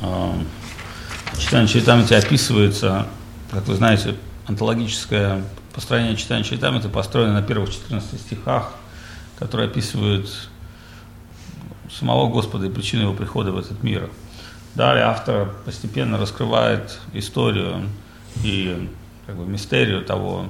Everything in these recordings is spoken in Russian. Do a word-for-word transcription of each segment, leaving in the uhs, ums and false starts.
Читание Чаритамрити описывается, как вы знаете, онтологическое построение читания Чаритамриты построено на первых четырнадцати стихах, которые описывают самого Господа и причину его прихода в этот мир. Далее автор постепенно раскрывает историю и как бы мистерию того,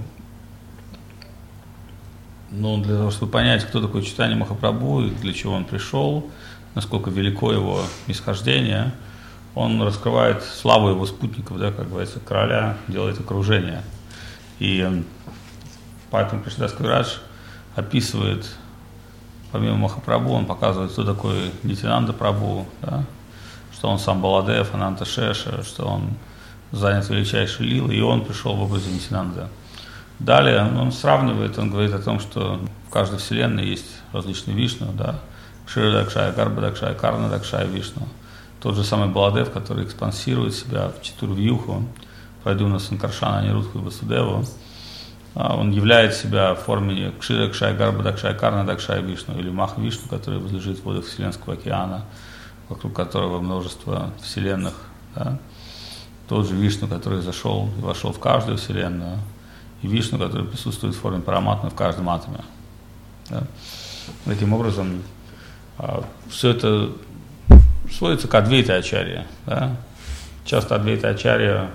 но для того, чтобы понять, кто такой Чайтанья Махапрабху и для чего он пришел, насколько велико его нисхождение, он раскрывает славу его спутников, да, как говорится, короля делает окружение. И поэтому Кришнадас Кавирадж описывает, помимо Махапрабху, он показывает, кто такой Нитьянанда Прабху, да, что он сам Баладев, Ананта Шеша, что он занят величайшей лилой, и он пришел в образе Нитьянанда. Далее он сравнивает, он говорит о том, что в каждой вселенной есть различные Вишну, да, Кшира-дакшая, Гарба-дакшая, Карна-дакшая Вишну. Тот же самый Баладев, который экспансирует себя в Чатурвьюху, Прадюмна, Санкаршана, Анирудху и Васудеву, он являет себя в форме Кшира-дакшая, Гарба-дакшая, Карна-дакшая Вишну, или Маха-Вишну, который возлежит в водах Вселенского океана, вокруг которого множество вселенных. Да. Тот же Вишну, который зашел и вошел в каждую вселенную, и Вишну, который присутствует в форме параматмы в каждом атоме. Да. Таким образом, все это сводится к Адвайта Ачарье. Да. Часто Адвайта Ачарья,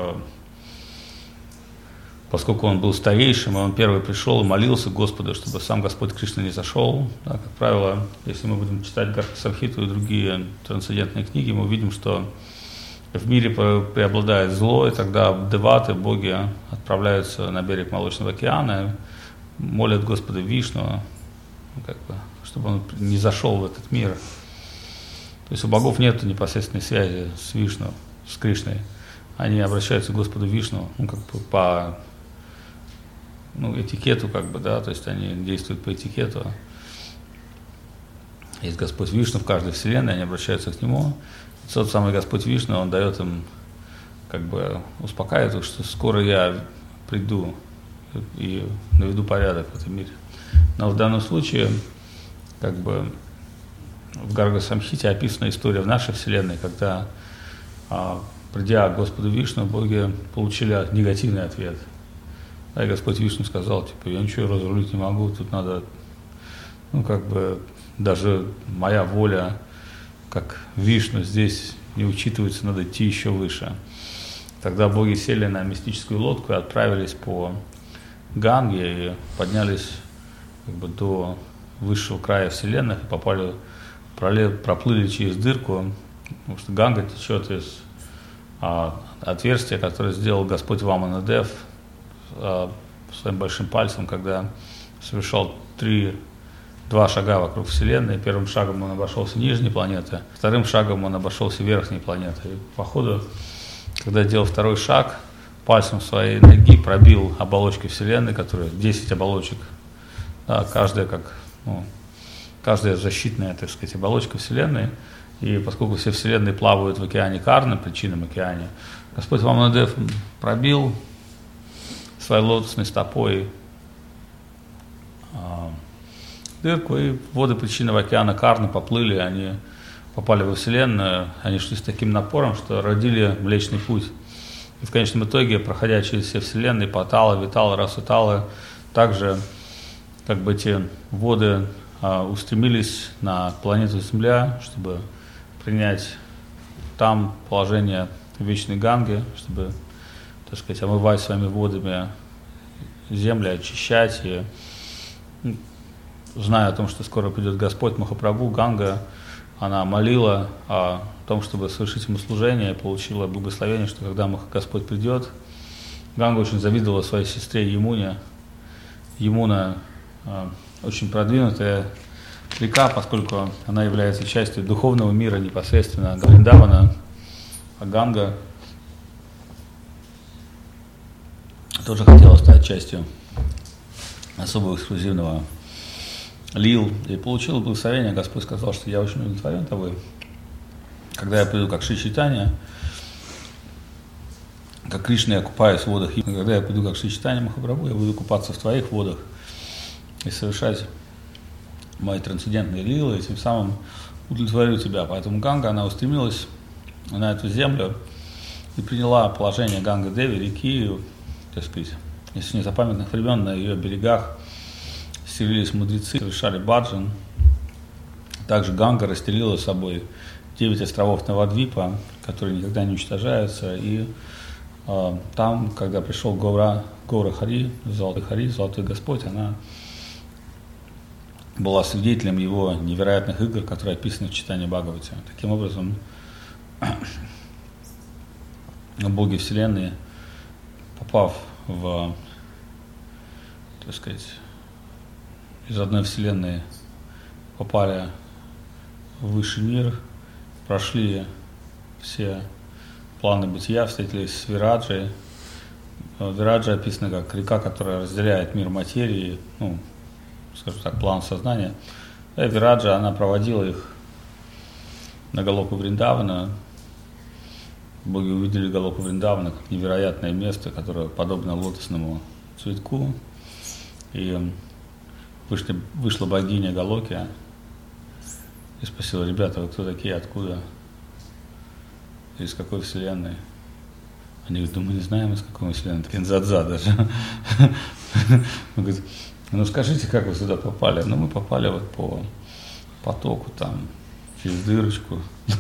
поскольку он был старейшим, и он первый пришел и молился Господу, чтобы сам Господь Кришна не зашел. Да, как правило, если мы будем читать Гарха-самхиту и другие трансцендентные книги, мы увидим, что в мире преобладает зло, и тогда деваты, боги, отправляются на берег Молочного океана, молят Господа Вишну, как бы, чтобы он не зашел в этот мир. То есть у богов нет непосредственной связи с Вишну, с Кришной. Они обращаются к Господу Вишну, ну, как бы по ну, этикету, как бы, да, то есть они действуют по этикету. Есть Господь Вишну в каждой вселенной, они обращаются к Нему. Тот самый Господь Вишну, он дает им, как бы, успокаивает их, что скоро я приду и наведу порядок в этом мире. Но в данном случае, как бы, в Гарга-самхите описана история в нашей вселенной, когда, а, придя к Господу Вишну, боги получили негативный ответ. Да, и Господь Вишну сказал, типа, я ничего разрулить не могу, тут надо, ну, как бы, даже моя воля, как Вишну, здесь не учитывается, надо идти еще выше. Тогда боги сели на мистическую лодку и отправились по Ганге и поднялись, как бы, до высшего края вселенных и попали, проплыли через дырку, потому что Ганга течет из а, отверстия, которое сделал Господь Ваманадев а, своим большим пальцем, когда совершал три Два шага вокруг Вселенной. Первым шагом он обошелся нижней планеты, вторым шагом он обошелся верхней планеты. И по ходу, когда делал второй шаг, пальцем своей ноги пробил оболочки Вселенной, которые десять оболочек, да, каждая как, ну, каждая защитная, так сказать, оболочка Вселенной. И поскольку все Вселенные плавают в океане Карна, причинном океане, Господь Ваманадев пробил своей лотосной стопой дырку, и воды причинного океана Карна поплыли, они попали во Вселенную, они шли с таким напором, что родили Млечный Путь. И в конечном итоге, проходя через все Вселенные, Патала, Витала, Расутала, также, как бы, эти воды а, устремились на планету Земля, чтобы принять там положение вечной Ганги, чтобы, так сказать, омывать своими водами земли, очищать и, зная о том, что скоро придет Господь Махапрабху, Ганга, она молила о том, чтобы совершить ему служение, и получила благословение, что когда Господь придет, Ганга очень завидовала своей сестре Ямуне. Ямуна э, очень продвинутая река, поскольку она является частью духовного мира непосредственно Вриндавана, а Ганга тоже хотела стать частью особого эксклюзивного лил, и получил благословение. Господь сказал, что я очень удовлетворен тобой. Когда я приду как Шри Чайтанья, как Кришна, я купаюсь в водах, и когда я приду как Шри Чайтанья Махапрабху, я буду купаться в твоих водах и совершать мои трансцендентные лилы, и тем самым удовлетворю тебя. Поэтому Ганга, она устремилась на эту землю и приняла положение Ганга-Деви, реки, так сказать, если с незапамятных времен на ее берегах селились мудрецы, совершали баджан. Также Ганга расстелила собой девять островов Навадвипа, которые никогда не уничтожаются, и э, там, когда пришел Гаура, Гаура Хари, Золотой Хари, Золотой Господь, она была свидетелем его невероятных игр, которые описаны в читании Бхагавати. Таким образом, боги Вселенной, попав в, так сказать, из одной Вселенной, попали в высший мир, прошли все планы бытия, встретились с Вираджей. Вираджа описана как река, которая разделяет мир материи, ну, скажем так, план сознания. И Вираджа, она проводила их на Галоку Вриндавана. Боги увидели Галоку Вриндавана как невероятное место, которое подобно лотосному цветку. И вышли, вышла богиня Галоки и спросила: ребята, вы кто такие, откуда, из какой вселенной? Они говорят: да мы не знаем, из какой вселенной, такие Нзадза даже. Он говорит: ну скажите, как вы сюда попали? Ну мы попали вот по потоку там, через дырочку,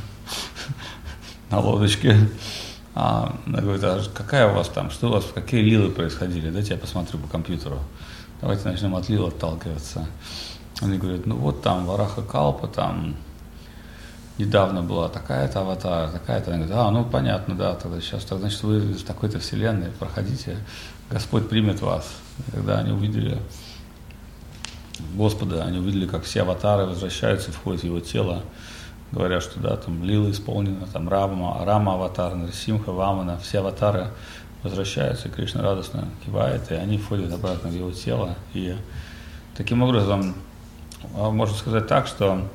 на лодочке. А она говорит: а какая у вас там, что у вас, какие лилы происходили? Дайте я посмотрю по компьютеру. Давайте начнем от лил отталкиваться. Они говорят: ну вот там Вараха Калпа, там недавно была такая-то аватара, такая-то. Они говорят: а, ну понятно, да, тогда сейчас, так, значит, вы из такой-то вселенной, проходите, Господь примет вас. И когда они увидели Господа, они увидели, как все аватары возвращаются, входят в его тело, говорят, что да, там лила исполнена, там Рама, Рама аватар, Нарсимха, Вамана, все аватары возвращаются, и Кришна радостно кивает, и они входят обратно в его тело. И таким образом, можно сказать так, что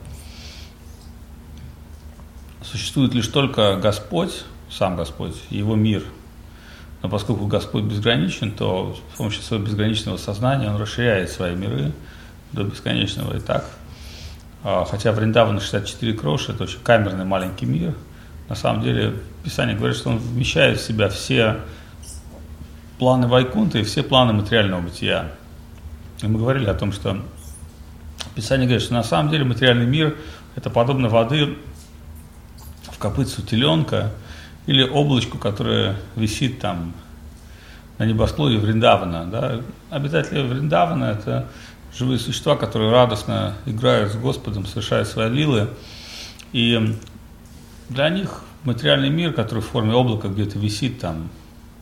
существует лишь только Господь, сам Господь, и его мир. Но поскольку Господь безграничен, то с помощью своего безграничного сознания он расширяет свои миры до бесконечного. И так, хотя Вриндавана шестьдесят четыре кроши, это очень камерный маленький мир, на самом деле Писание говорит, что он вмещает в себя все планы Вайкунта и все планы материального бытия. И мы говорили о том, что Писание говорит, что на самом деле материальный мир – это подобно воды в копытцу теленка или облачку, которое висит там на небосклоне Вриндавана. Да? Обитатели Вриндавана – это живые существа, которые радостно играют с Господом, совершают свои лилы. И для них материальный мир, который в форме облака где-то висит там,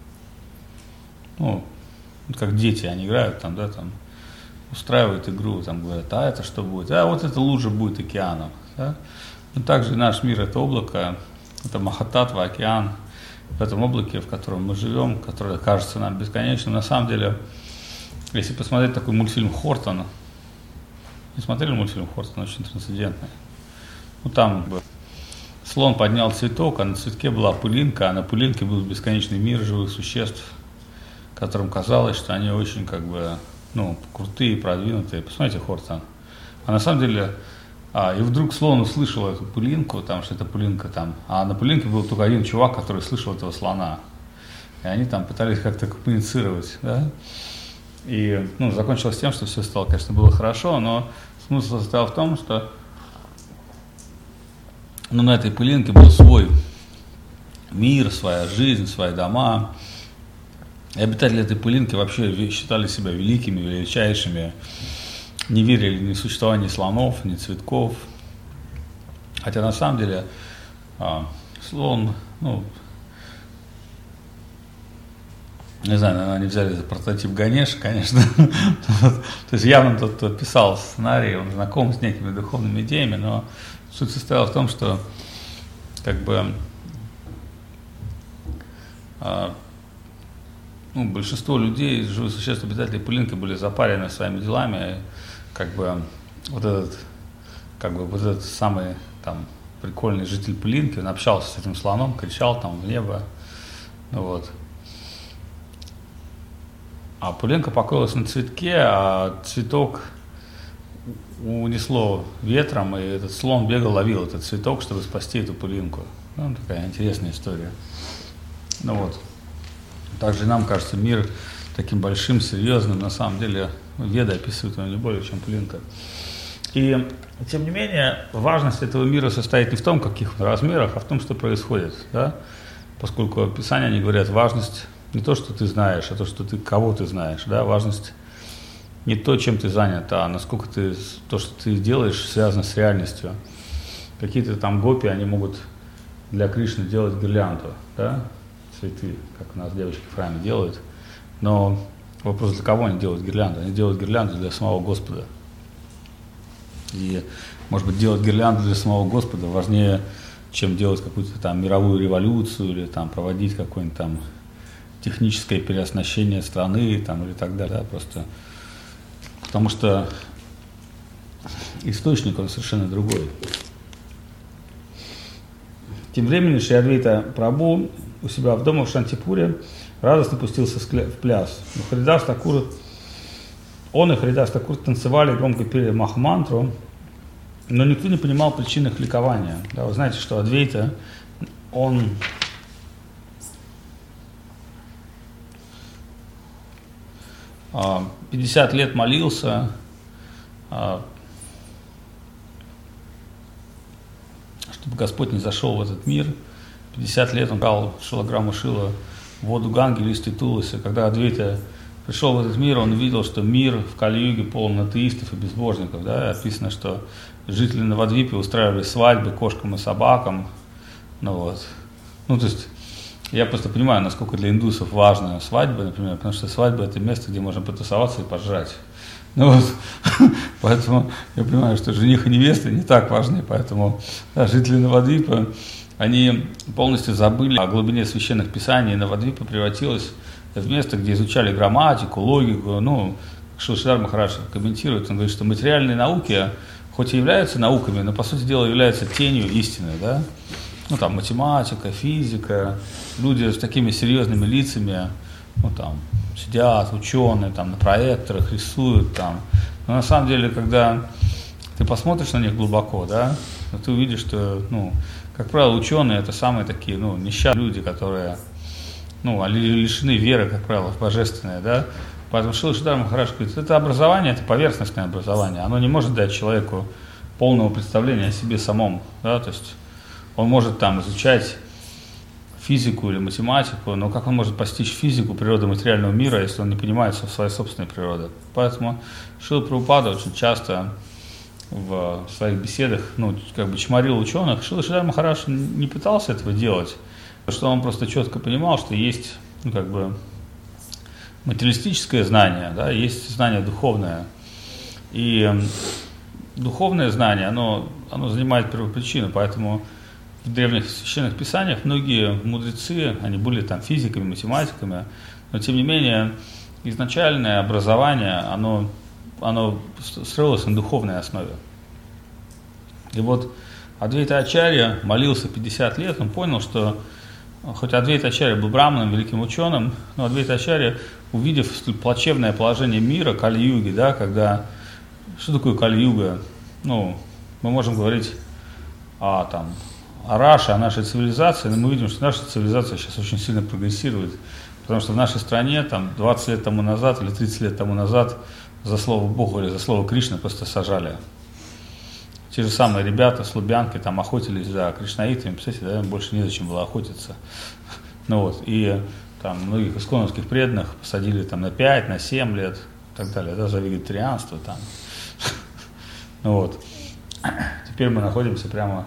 ну, как дети, они играют там, да, там, устраивают игру, там говорят: а это что будет? А вот эта лужа будет океаном. Да? Но также наш мир – это облако, это Махататва, океан. В этом облаке, в котором мы живем, которое кажется нам бесконечным, на самом деле, если посмотреть такой мультфильм «Хортон», не смотрели мультфильм «Хортон», очень трансцендентный. Ну, там слон поднял цветок, а на цветке была пылинка, а на пылинке был бесконечный мир живых существ, которым казалось, что они очень как бы, ну, крутые, продвинутые. Посмотрите «Хортон». А на самом деле, а, и вдруг слон услышал эту пылинку, там, что это пылинка там, а на пылинке был только один чувак, который слышал этого слона. И они там пытались как-то коммуницировать, да. И, ну, закончилось тем, что все стало, конечно, было хорошо, но смысл состоял в том, что, ну, на этой пылинке был свой мир, своя жизнь, свои дома. И обитатели этой пылинки вообще считали себя великими, величайшими, не верили ни в существование слонов, ни цветков. Хотя на самом деле а, слон, ну, не знаю, наверное, они взяли за прототип Ганеша, конечно. То есть явно тот, кто писал сценарий, он знаком с некими духовными идеями, но суть состояла в том, что как бы а, ну, большинство людей, живых существ, обитателей пылинки были запарены своими делами. Как бы вот этот, как бы вот этот самый там прикольный житель пылинки, он общался с этим слоном, кричал там в небо, ну, вот. А пылинка покоилась на цветке, а цветок унесло ветром, и этот слон бегал, ловил этот цветок, чтобы спасти эту пылинку. Ну, такая интересная история. Ну вот. Также нам кажется мир таким большим, серьезным, на самом деле Веды описывают его не более, чем пылинка. И, тем не менее, важность этого мира состоит не в том, каких он размерах, а в том, что происходит, да? Поскольку в Писании они говорят, важность не то, что ты знаешь, а то, что ты, кого ты знаешь, да? Важность не то, чем ты занят, а насколько ты, то, что ты делаешь, связано с реальностью. Какие-то там гопи, они могут для Кришны делать гирлянду, да? Цветы, как у нас девочки в храме делают. Но вопрос, для кого они делают гирлянду? Они делают гирлянду для самого Господа. И, может быть, делать гирлянду для самого Господа важнее, чем делать какую-то там мировую революцию или там проводить какое-нибудь там техническое переоснащение страны там, или так далее. Да, просто потому что источник, он совершенно другой. Тем временем Шри Адвайта Прабху у себя в доме в Шантипуре радостно пустился в пляс. Но Харидас Такур, он и Харидас Такур танцевали, громко пели Махамантру, но никто не понимал причин их ликования. Да, вы знаете, что Адвайта, он пятьдесят лет молился, чтобы Господь не зашел в этот мир. пятьдесят лет он брал Шилаграму Шила, воду Ганги, листы Туласи. Когда Адвайта пришел в этот мир, он увидел, что мир в Кали-юге полон атеистов и безбожников. Да? Описано, что жители Навадвипы устраивали свадьбы кошкам и собакам. Ну, вот. ну, то есть, я просто понимаю, насколько для индусов важна свадьба, например, потому что свадьба – это место, где можно потусоваться и пожрать. Ну, вот. Поэтому я понимаю, что жених и невеста не так важны, поэтому да, жители Навадвипы, они полностью забыли о глубине священных писаний, и Навадвипа превратилась в место, где изучали грамматику, логику. Ну, Шрила Шридхар Махарадж комментирует, он говорит, что материальные науки, хоть и являются науками, но по сути дела являются тенью истины, да? Ну, там, математика, физика, люди с такими серьезными лицами, ну, там, сидят, ученые, там, на проекторах рисуют, там. Но на самом деле, когда ты посмотришь на них глубоко, да, ты увидишь, что, ну, как правило, ученые – это самые такие, ну, несчастные люди, которые, ну, лишены веры, как правило, в божественное, да. Поэтому Шрила Шридхар Махарадж говорит, это образование, это поверхностное образование, оно не может дать человеку полного представления о себе самом, да, то есть он может там изучать физику или математику, но как он может постичь физику, природу материального мира, если он не понимает своей собственной природы. Поэтому Шрила Прабхупада очень часто в своих беседах, ну, как бы чморил ученых. Шрила Шридхар Махарадж не пытался этого делать, потому что он просто четко понимал, что есть, ну, как бы, материалистическое знание, да, есть знание духовное. И духовное знание, оно, оно занимает первопричину, поэтому в древних священных писаниях многие мудрецы, они были там физиками, математиками, но тем не менее изначальное образование, оно, оно строилось на духовной основе. И вот Адвайта Ачарья молился пятьдесят лет, он понял, что хоть Адвайта Ачарья был браманом, великим ученым, но Адвайта Ачарья, увидев плачевное положение мира, Кали-юги, да, когда, что такое Кали-юга? Ну, мы можем говорить о, там, о Раше, о нашей цивилизации, но мы видим, что наша цивилизация сейчас очень сильно прогрессирует, потому что в нашей стране там, двадцать лет тому назад или тридцать лет тому назад за слово Бога или за слово Кришна просто сажали. Те же самые ребята с Лубянки там охотились за кришнаитами, представляете, да, им больше незачем было охотиться. Ну вот, и там многих исконовских преданных посадили там на пять, на семь лет и так далее, да, за вегетарианство там. Ну вот, теперь мы находимся прямо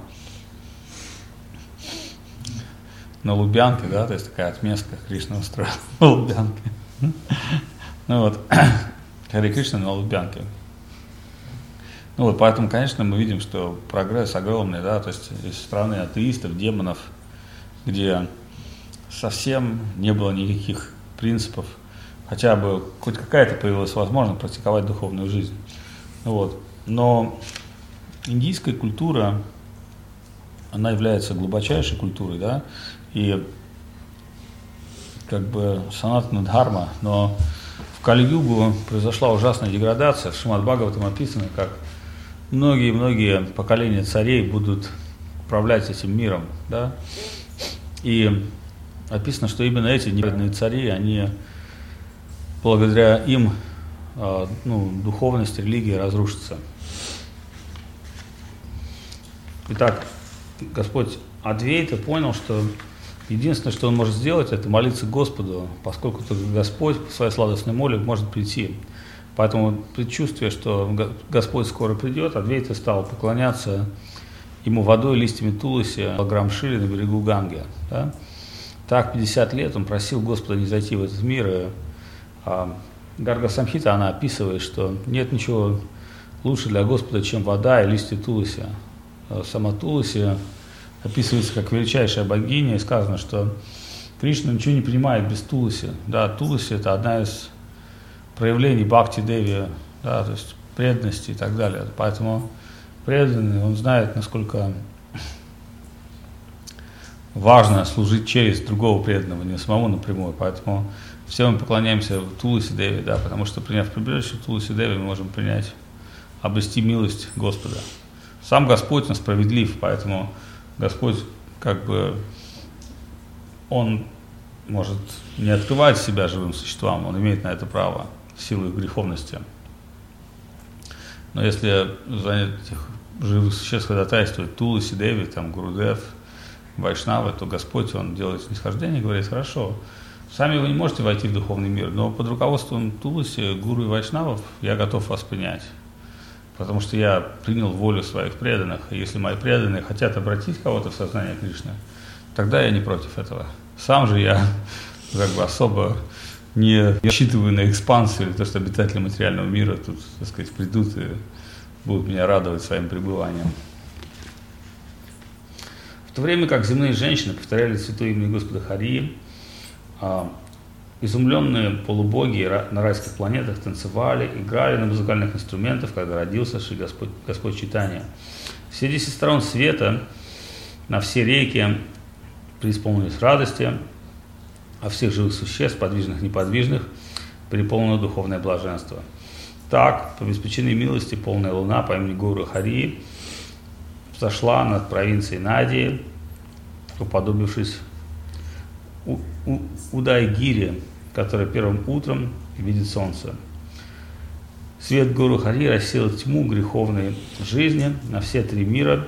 на Лубянке, да, то есть такая отместка Кришна устроила на Лубянке. Ну вот, Харе Кришна на Лубянке. Ну вот, поэтому, конечно, мы видим, что прогресс огромный, да, то есть из страны атеистов, демонов, где совсем не было никаких принципов, хотя бы хоть какая-то появилась возможность практиковать духовную жизнь. Ну вот, но индийская культура, она является глубочайшей культурой, да, и как бы санатана дхарма, но в Кали-югу произошла ужасная деградация, в Шримад Бхагаватам описано, как многие-многие поколения царей будут управлять этим миром, да. И описано, что именно эти неправедные цари, они благодаря им, ну, духовность, религия разрушится. Итак, Господь Адвейта понял, что единственное, что он может сделать, это молиться Господу, поскольку только Господь по своей сладостной моле может прийти. Поэтому предчувствие, что Господь скоро придет, Адвейта стал поклоняться ему водой, листьями туласи, Грамшили на берегу Ганги. Да? Так пятьдесят лет он просил Господа не зайти в этот мир. И, а, Гарга Самхита, она описывает, что нет ничего лучше для Господа, чем вода и листья туласи. Сама Туласи описывается как величайшая богиня, и сказано, что Кришна ничего не понимает без Туласи. Да, Туласи – это одна из проявлений Бхакти-деви, да, то есть преданности и так далее. Поэтому преданный, он знает, насколько важно служить через другого преданного, не самому напрямую. Поэтому все мы поклоняемся Туласи-деви, да, потому что, приняв прибежище Туласи-деви, мы можем принять, обрести милость Господа. Сам Господь, он справедлив, поэтому Господь, как бы, он может не открывать себя живым существам, он имеет на это право, в силу их греховности. Но если за этих живых существ ходатайствует Туласи, Деви, там, Гурудев, Вайшнава, то Господь, он делает снисхождение и говорит: хорошо, сами вы не можете войти в духовный мир, но под руководством Туласи, Гуру и Вайшнавов я готов вас принять. Потому что я принял волю своих преданных, и если мои преданные хотят обратить кого-то в сознание Кришны, тогда я не против этого. Сам же я как бы особо не рассчитываю на экспансию, или то, что обитатели материального мира тут, так сказать, придут и будут меня радовать своим пребыванием. В то время как земные женщины повторяли святое имя Господа Хари, изумленные полубоги на райских планетах танцевали, играли на музыкальных инструментах, когда родился Шри Господь, Господь Чайтанья. Все десять сторон света, на все реки преисполнились радости, а всех живых существ, подвижных и неподвижных, переполнено духовное блаженство. Так, по беспричинной милости, полная луна по имени Гуру Хари взошла над провинцией Надии, уподобившись У, У, Удайгире, который первым утром видит солнце. Свет Гуру Хари рассеял тьму греховной жизни на все три мира,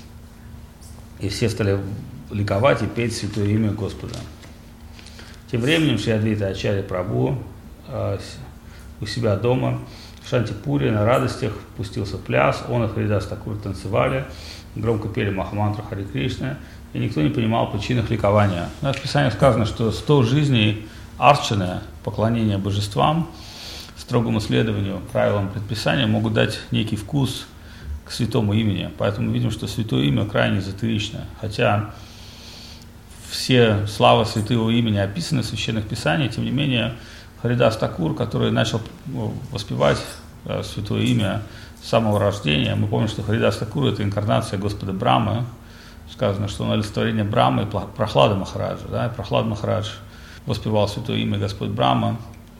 и все стали ликовать и петь святое имя Господа. Тем временем Шри Адвайта Ачарья Прабху э, у себя дома в Шантипуре на радостях пустился в пляс, он и Харидас Такур танцевали, громко пели Махамантру Хари Кришны, и никто не понимал причин их ликования. В нашем Писании сказано, что сто жизней арчаны, поклонение божествам, строгому следованию правилам предписания могут дать некий вкус к святому имени. Поэтому мы видим, что святое имя крайне эзотерично. Хотя все славы святого имени описаны в священных писаниях, тем не менее Харидас Такур, который начал воспевать святое имя с самого рождения, мы помним, что Харидас Такур – это инкарнация Господа Брамы. Сказано, что он олицетворение Брамы и Прохлада Махараджа. Да? Прохлад Махарадж воспевал святое имя Господь Брама,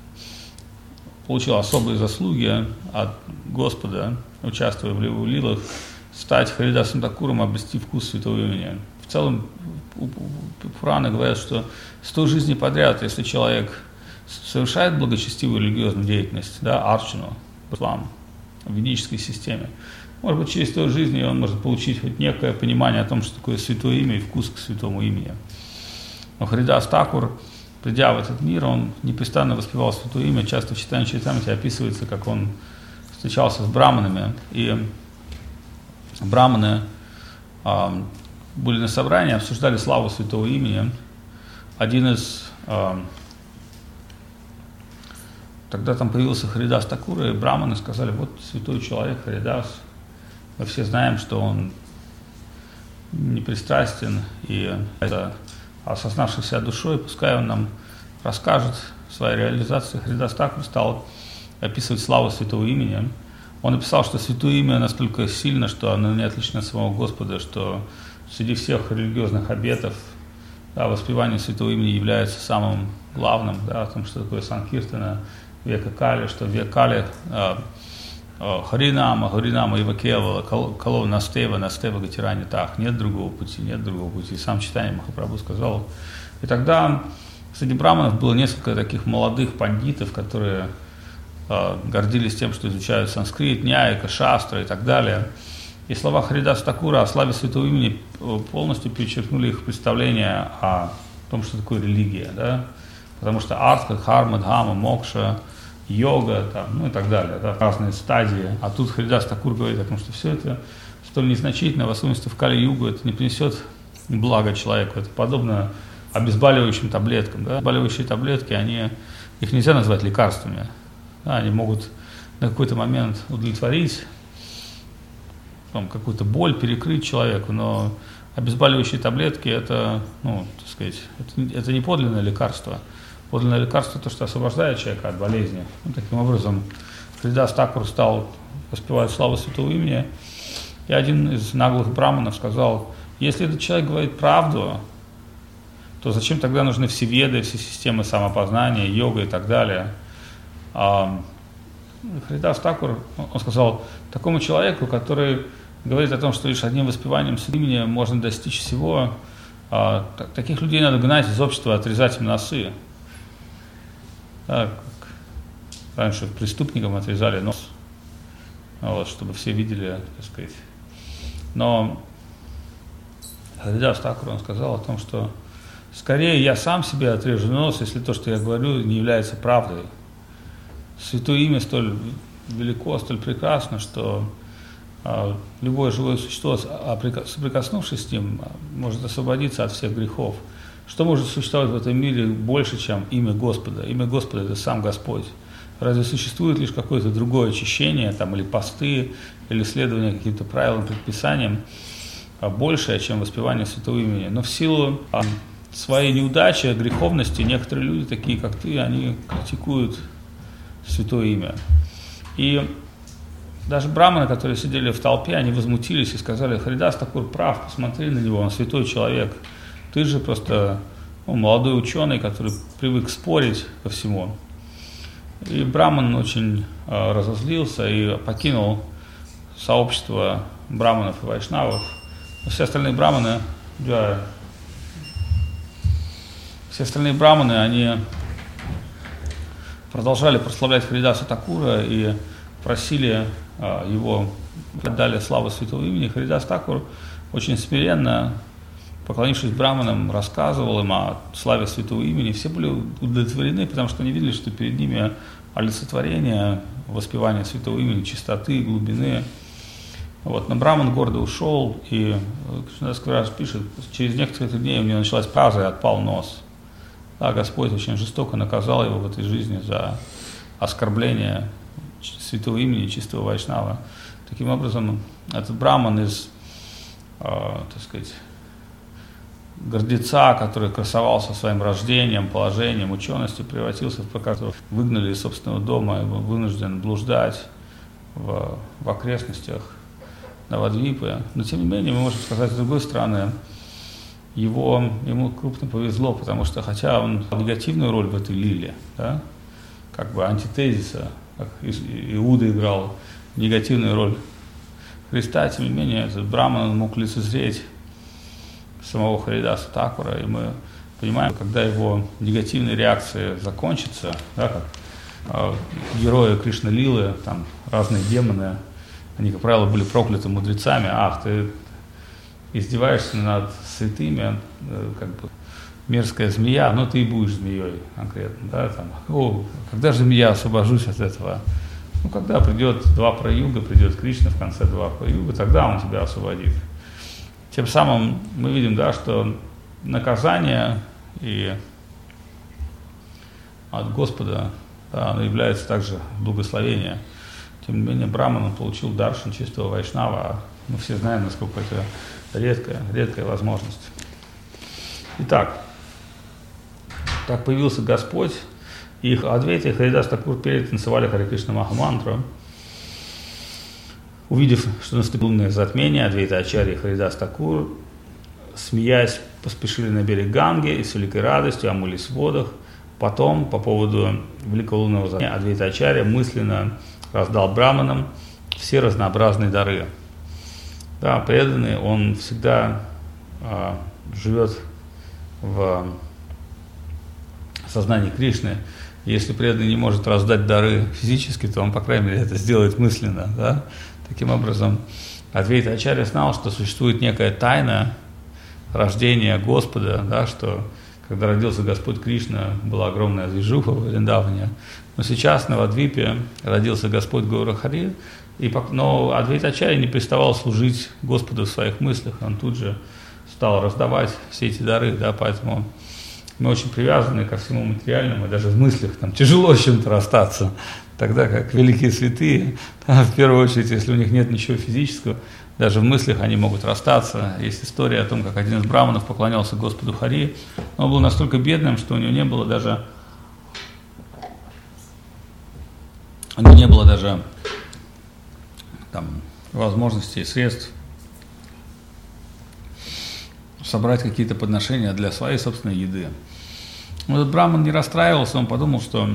получил особые заслуги от Господа, участвуя в лилах, стать Харидасом Такуром, обрести вкус святого имени. В целом, Пураны говорят, что сто жизней подряд, если человек совершает благочестивую религиозную деятельность, да, арчану, ислам, в ведической системе, может быть, через сто жизней он может получить хоть некое понимание о том, что такое святое имя и вкус к святому имени. Но Харидас Такур, придя в этот мир, он непрестанно воспевал святое имя. Часто в читании Чайтамрити описывается, как он встречался с браманами, и браманы э, были на собрании, обсуждали славу святого имени. Один из... Э, тогда там появился Харидас Такур, и браманы сказали: вот святой человек Харидас, мы все знаем, что он непристрастен, и это осознавший себя душой, пускай он нам расскажет в своей реализации. Харидас Такур стал описывать славу святого имени. Он написал, что святое имя настолько сильно, что оно не отлично от самого Господа, что среди всех религиозных обетов, да, воспевание святого имени является самым главным, да, о том, что такое Санкиртана, века Кали, что век Кали, а, Харинама, Харинама Ивакевала, Кало Настева, Настева Гатирани так, нет другого пути, нет другого пути. Сам Чайтанья Махапрабху сказал. И тогда среди браманов было несколько таких молодых пандитов, которые э, гордились тем, что изучают санскрит, ньяйка, шастра и так далее. И слова Харидаса Такура о славе святого имени полностью перечеркнули их представление о том, что такое религия, да? Потому что артха, дхарма, дхама, мокша, йога, там, ну и так далее, да, разные стадии. А тут Харидас Такур говорит о том, что все это столь незначительно, в особенности в Кали-югу, это не принесет блага человеку. Это подобно обезболивающим таблеткам. Да? Обезболивающие таблетки, они, их нельзя назвать лекарствами. Да, они могут на какой-то момент удовлетворить там, какую-то боль, перекрыть человеку, но обезболивающие таблетки это, ну, так сказать, это, это не подлинное лекарство. Подлинное лекарство – то, что освобождает человека от болезни. Ну, таким образом, Харидас Такур стал воспевать славу святого имени, и один из наглых браманов сказал: если этот человек говорит правду, то зачем тогда нужны все веды, все системы самопознания, йога и так далее? А Харидас Такур, он сказал, такому человеку, который говорит о том, что лишь одним воспеванием святого имени можно достичь всего, а, так, таких людей надо гнать из общества, отрезать им носы. Да, как раньше преступникам отрезали нос, вот, чтобы все видели, так сказать. Но Харидас Такур, он сказал о том, что скорее я сам себе отрежу нос, если то, что я говорю, не является правдой. Святое имя столь велико, столь прекрасно, что а, любое живое существо, соприкоснувшись с ним, может освободиться от всех грехов. Что может существовать в этом мире больше, чем имя Господа? Имя Господа – это сам Господь. Разве существует лишь какое-то другое очищение, там, или посты, или следование каким-то правилам, предписаниям, большее, чем воспевание святого имени? Но в силу а, своей неудачи, греховности, некоторые люди, такие как ты, они критикуют святое имя. И даже браманы, которые сидели в толпе, они возмутились и сказали: Харидас Такур прав, посмотри на него, он святой человек. Ты же просто ну, молодой ученый, который привык спорить ко всему. И браман очень э, разозлился и покинул сообщество браманов и вайшнавов. Но все остальные браманы, да, все остальные браманы, они продолжали прославлять Харидаса Такура и просили э, его дали славу святого имени. Харидас Такур очень смиренно, поклонившись браманам, рассказывал им о славе святого имени. Все были удовлетворены, потому что они видели, что перед ними олицетворение воспевания святого имени, чистоты, глубины. Вот. Но браман гордо ушел, и Кришнадас Кавирадж пишет, через несколько дней у него началась праза и отпал нос. Да, Господь очень жестоко наказал его в этой жизни за оскорбление святого имени, чистого вайшнава. Таким образом, этот браман из, э, так сказать, гордеца, который красовался своим рождением, положением, ученостью, превратился в прокатов. Выгнали из собственного дома, и был вынужден блуждать в, в окрестностях Навадвипы. Но тем не менее, мы можем сказать, с другой стороны, его, ему крупно повезло, потому что хотя он негативную роль в этой лиле, да, как бы антитезиса, как Иуда играл негативную роль Христа, тем не менее, этот браман мог лицезреть самого Харидаса Такура, и мы понимаем, когда его негативные реакции закончатся, да, как э, герои Кришна Лилы, там разные демоны, они, как правило, были прокляты мудрецами. Ах, ты издеваешься над святыми, э, как бы мерзкая змея, но ты и будешь змеей конкретно, да, там, о, когда же я освобожусь от этого? Ну, когда придет два праюга, придет Кришна в конце два праюга, тогда он тебя освободит. Тем самым мы видим, да, что наказание и от Господа, да, оно является также благословением. Тем не менее, браман получил даршан чистого вайшнава, а мы все знаем, насколько это редкая, редкая возможность. Итак, так появился Господь, и их Адвайта и Харидас Такур перетанцевали Харе Кришна Махамантру. Увидев, что наступило лунное затмение, Адвайта Ачарья и Харидас Такур, смеясь, поспешили на берег Ганги и с великой радостью омылись в водах. Потом, по поводу великого лунного затмения, Адвайта Ачарья мысленно раздал браманам все разнообразные дары. Да, преданный, он всегда э, живет в сознании Кришны. Если преданный не может раздать дары физически, то он, по крайней мере, это сделает мысленно. Да? Таким образом, Адвайта Ачарья знал, что существует некая тайна рождения Господа, да, что когда родился Господь Кришна, была огромная движуха в Вриндаване. Но сейчас на Навадвипе родился Господь Гаура Хари, и, но Адвайта Ачарья не переставал служить Господу в своих мыслях, он тут же стал раздавать все эти дары, да, поэтому мы очень привязаны ко всему материальному, и даже в мыслях там тяжело с чем-то расстаться, тогда как великие святые, да, в первую очередь, если у них нет ничего физического, даже в мыслях они могут расстаться. Есть история о том, как один из браманов поклонялся Господу Хари, но он был настолько бедным, что у него не было даже, у него не было даже там возможностей и средств собрать какие-то подношения для своей собственной еды. Но этот браман не расстраивался, он подумал, что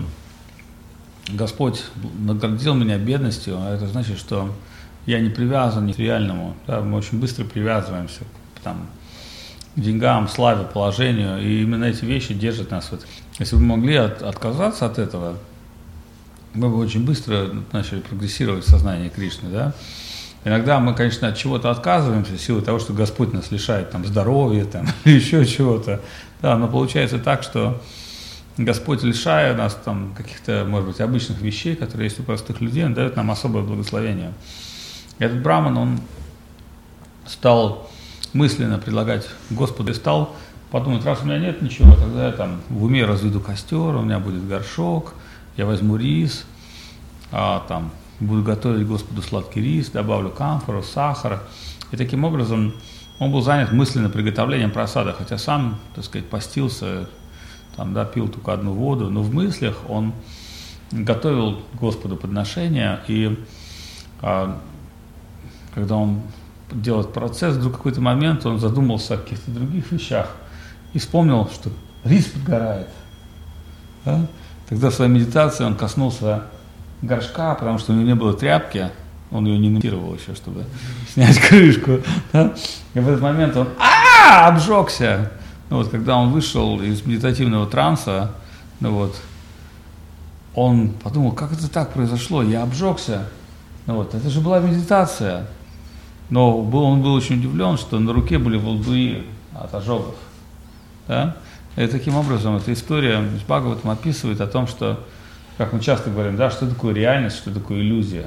Господь наградил меня бедностью, а это значит, что я не привязан ни к реальному. Да, мы очень быстро привязываемся там, к деньгам, славе, положению, и именно эти вещи держат нас. Вот. Если бы мы могли от, отказаться от этого, мы бы очень быстро начали прогрессировать в сознании Кришны. Да? Иногда мы, конечно, от чего-то отказываемся в силу того, что Господь нас лишает там, здоровья там, или еще чего-то. Да, но получается так, что Господь, лишая нас там, каких-то, может быть, обычных вещей, которые есть у простых людей, Он дает нам особое благословение. И этот браман, он стал мысленно предлагать Господу и стал подумать, раз у меня нет ничего, тогда я там в уме разведу костер, у меня будет горшок, я возьму рис, а, там, буду готовить Господу сладкий рис, добавлю камфору, сахара. И таким образом он был занят мысленно приготовлением просада, хотя сам, так сказать, постился, там, да, пил только одну воду, но в мыслях он готовил Господу подношения, и а, когда он делал этот процесс, вдруг в какой-то момент он задумался о каких-то других вещах и вспомнил, что рис подгорает. Да? Тогда в своей медитации он коснулся горшка, потому что у него не было тряпки, он ее не намонтировал еще, чтобы снять крышку. Да? И в этот момент он а обжегся. Ну, вот, когда он вышел из медитативного транса, ну, вот, он подумал, как это так произошло, я обжегся. Ну, вот, это же была медитация. Но был, он был очень удивлен, что на руке были волдуи от ожогов. Да? И таким образом эта история с Бхагаватам описывает о том, что, как мы часто говорим, да, что такое реальность, что такое иллюзия.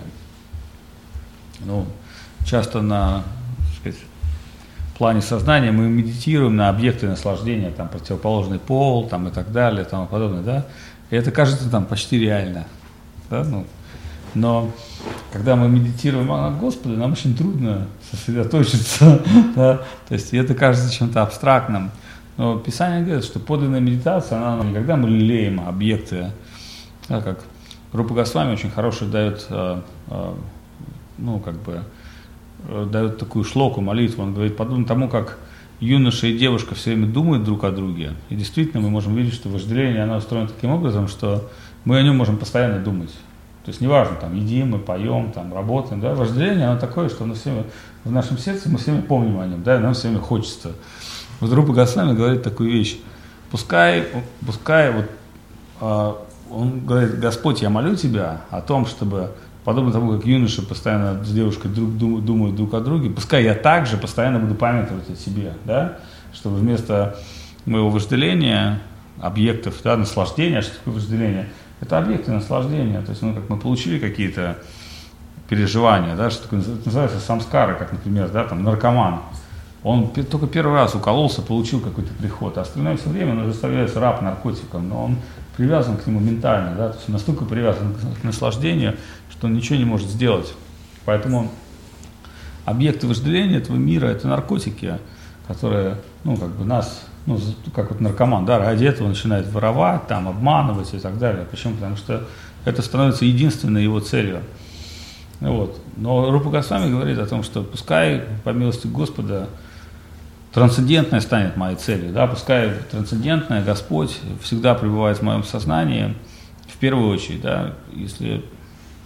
Ну, часто на, так сказать, плане сознания мы медитируем на объекты наслаждения, там, противоположный пол, там, и так далее, и тому подобное, да, и это кажется там почти реально, да, ну, но когда мы медитируем на Господа, нам очень трудно сосредоточиться, да, то есть это кажется чем-то абстрактным, но Писание говорит, что подлинная медитация, она не когда мы лелеем объекты, да, как Рупа Госвами очень хороший дает, э, э, ну, как бы, дает такую шлоку, молитву, он говорит, подобно тому, как юноша и девушка все время думают друг о друге, и действительно мы можем видеть, что вожделение, оно устроено таким образом, что мы о нем можем постоянно думать. То есть неважно, там, едим, мы поем, там, работаем, да, вожделение, оно такое, что оно все время, в нашем сердце мы все время помним о нем, да, и нам все время хочется. Вот Рупа Госвами говорит такую вещь, пускай, пускай, вот, э, он говорит, Господь, я молю Тебя о том, чтобы, подобно тому, как юноши постоянно с девушкой друг, думают друг о друге, пускай я также постоянно буду памятовать о себе, да, чтобы вместо моего вожделения, объектов, да, наслаждения, что такое вожделение, это объекты наслаждения, то есть, ну, как мы получили какие-то переживания, да, что такое, это называется самскара, как, например, да, там, наркоман, он только первый раз укололся, получил какой-то приход, а остальное все время он уже становится раб наркотиком, но он привязан к нему ментально, да, то есть настолько привязан к наслаждению, что он ничего не может сделать. Поэтому объекты вожделения этого мира – это наркотики, которые, ну, как бы нас, ну, как вот наркоман, да, ради этого начинает воровать, там, обманывать и так далее. Почему? Потому что это становится единственной его целью. Вот. Но Рупа Госвами говорит о том, что пускай, по милости Господа, трансцендентное станет моей целью, да, пускай трансцендентное, Господь всегда пребывает в моем сознании, в первую очередь, да, если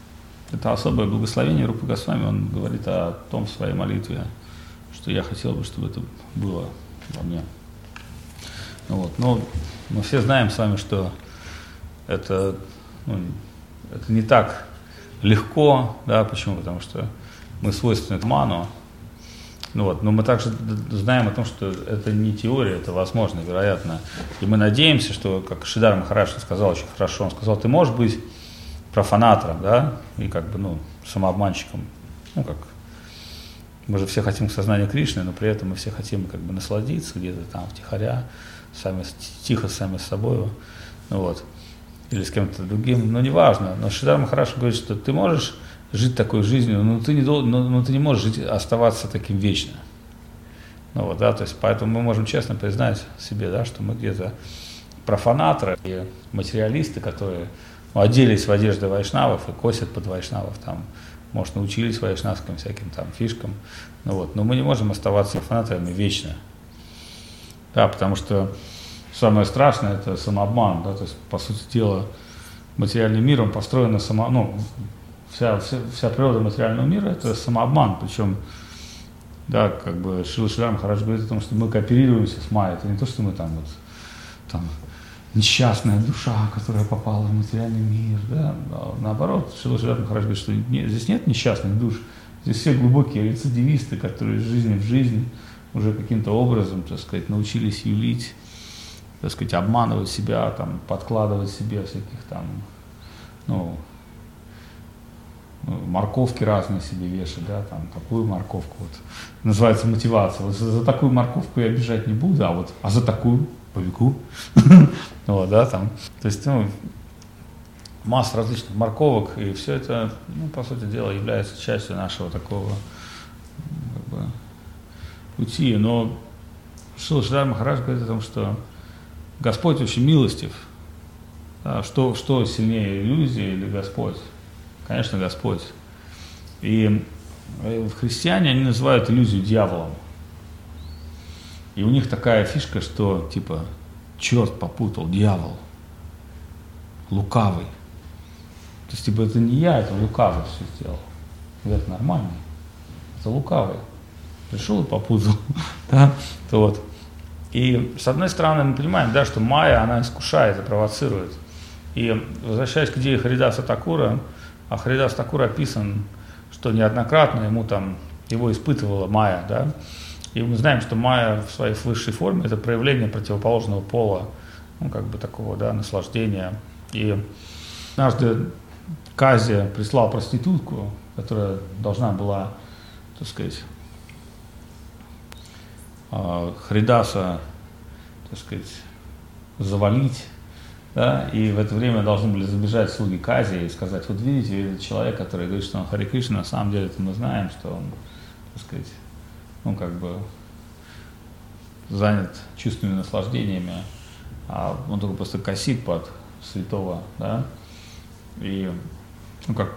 это особое благословение Рупы Госвами, он говорит о том в своей молитве, что я хотел бы, чтобы это было во мне. Вот. Но мы все знаем с вами, что это, ну, это не так легко, да, почему? Потому что мы свойственны ману. Ну вот, но мы также знаем о том, что это не теория, это возможно, вероятно. И мы надеемся, что, как Шридар Махарадж сказал очень хорошо, он сказал, ты можешь быть профанатором, да, и как бы, ну, самообманщиком. Ну, как, мы же все хотим к сознанию Кришны, но при этом мы все хотим как бы насладиться где-то там втихаря, сами, тихо сами с собой, ну вот, или с кем-то другим, но неважно. Но Шридар Махарадж говорит, что ты можешь жить такой жизнью, но ты не, но, но ты не можешь жить, оставаться таким вечно. Ну вот, да, то есть поэтому мы можем честно признать себе, да, что мы где-то профанаторы и материалисты, которые, ну, оделись в одежды вайшнавов и косят под вайшнавов, там, может, научились вайшнавским всяким там фишкам, ну вот, но мы не можем оставаться профанаторами вечно. Да, потому что самое страшное это самообман, да, то есть, по сути дела, материальный мир, он построен на само, ну, Вся, вся, вся природа материального мира – это самообман, причем, да, как бы Шрила Шридар Махарадж говорит о том, что мы кооперируемся с Майей, это не то, что мы там вот, там, несчастная душа, которая попала в материальный мир, да, а наоборот, Шрила Шридар Махарадж говорит, что не, здесь нет несчастных душ, здесь все глубокие рецидивисты, которые из жизни в жизнь уже каким-то образом, так сказать, научились юлить, так сказать, обманывать себя, там, подкладывать себе всяких там, ну, морковки разные себе вешать, да, там, такую морковку, вот, называется мотивация, вот за, за такую морковку я бежать не буду, а вот, а за такую побегу, вот, да, там, то есть, ну, масса различных морковок, и все это, ну, по сути дела, является частью нашего такого, как бы, пути, но Шрила Шридар Махарадж говорит о том, что Господь очень милостив, да, что, что сильнее, иллюзия или Господь? Конечно, Господь. И христиане, они называют иллюзию дьяволом. И у них такая фишка, что типа черт попутал, дьявол, лукавый. То есть типа это не я, это лукавый все сделал. И это нормально. Это лукавый. Пришел и попутал. Да? Вот. И с одной стороны мы понимаем, да, что майя, она искушает и провоцирует. И возвращаясь к идее Харидаса Такура, а Харидас Такур описан, что неоднократно ему там, его испытывала майя, да, и мы знаем, что майя в своей высшей форме это проявление противоположного пола, ну, как бы такого, да, наслаждения. И однажды Казя прислал проститутку, которая должна была, так сказать, Харидаса, так сказать, завалить. Да, и в это время должны были забежать слуги Кази и сказать, вот видите, этот человек, который говорит, что он Харе Кришна, на самом деле мы знаем, что он, так сказать, ну как бы занят чувственными наслаждениями, а он только просто косит под святого, да, и, ну как,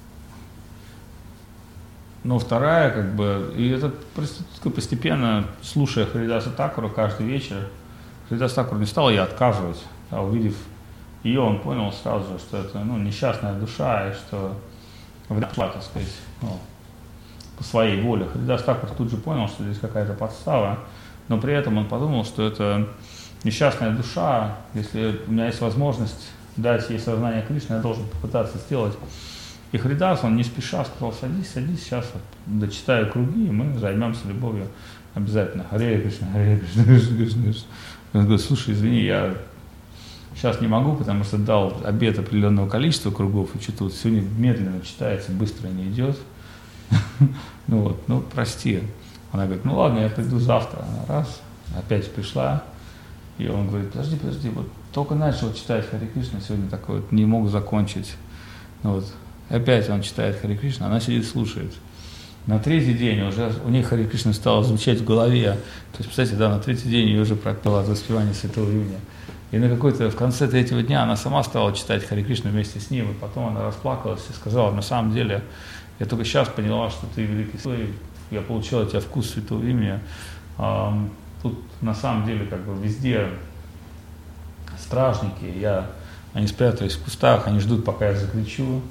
ну вторая, как бы, и эта проститутка постепенно, слушая Харидаса Такура каждый вечер, Харидас Такур не стал ей отказывать. А увидев ее, он понял сразу же, что это, ну, несчастная душа, и что вряд ли, так сказать, ну, по своей воле. Харидас Такур тут же понял, что здесь какая-то подстава, но при этом он подумал, что это несчастная душа, если у меня есть возможность дать ей сознание Кришны, я должен попытаться сделать. И Харидас, он не спеша сказал, садись, садись, сейчас вот дочитаю круги, и мы займемся любовью обязательно. Харе Кришна, Харе Кришна, Кришна, Кришна. Он говорит, слушай, извини, я сейчас не могу, потому что дал обет определенного количества кругов, и что-то вот сегодня медленно читается, быстро не идет. Ну вот, ну прости. Она говорит, ну ладно, я приду завтра. Она раз, опять пришла, и он говорит, подожди, подожди, вот только начал читать Харе Кришна, сегодня такой вот не мог закончить. Ну вот, опять он читает Харе Кришна, она сидит, слушает. На третий день уже у них Харе Кришна стало звучать в голове. То есть, представляете, да, на третий день ее уже пропела от воспевания Святого имени. И на какой-то, в конце третьего дня она сама стала читать Харе Кришну вместе с ним, и потом она расплакалась и сказала, на самом деле, я только сейчас поняла, что ты великий святой, я получила от тебя вкус Святого имени. А, тут на самом деле как бы везде стражники, я, они спрятались в кустах, они ждут, пока я закричу,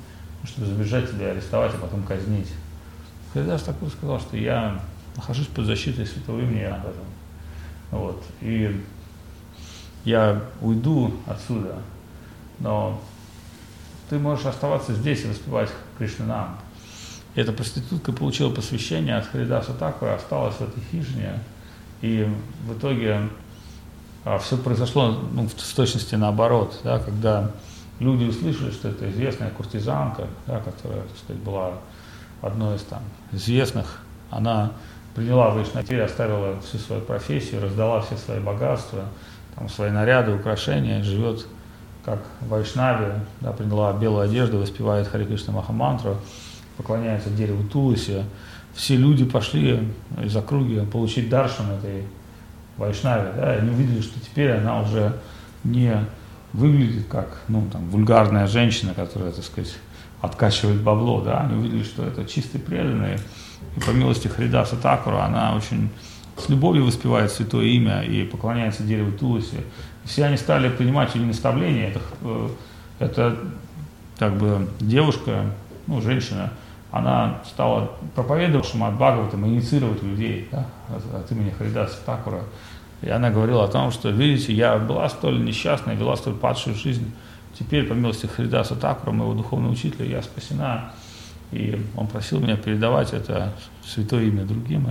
чтобы забежать тебя, арестовать, а потом казнить. Харидас Такур сказал, что я нахожусь под защитой святого имени об этом. Вот. И я уйду отсюда, но ты можешь оставаться здесь и воспевать Кришнанам. И эта проститутка получила посвящение от Харидаса Такура, осталась в этой хижине, и в итоге а, все произошло, ну, в точности наоборот, да, когда люди услышали, что это известная куртизанка, да, которая, так сказать, была одной из там известных, она приняла вайшнавизм, оставила всю свою профессию, раздала все свои богатства, там, свои наряды, украшения, живет как вайшнави, да, приняла белую одежду, воспевает Харе Кришна Махамантру, поклоняется дереву Туласи. Все люди пошли из округи получить даршан этой вайшнави, да, и они увидели, что теперь она уже не выглядит как, ну, там, вульгарная женщина, которая, так сказать, откачивает бабло, да, они увидели, что это чистый преданный, и по милости Харидаса Такура она очень с любовью воспевает святое имя и поклоняется дереву Туласи. И все они стали принимать ее наставления. Это, это как бы девушка, ну, женщина, она стала проповедовать Шримад Бхагаватам, инициировать людей, да, от, от имени Харидаса Такура. И она говорила о том, что, видите, я была столь несчастной, вела столь падшую жизнь. Теперь, по милости Харидаса Такура, моего духовного учителя, я спасена. И он просил меня передавать это святое имя другим.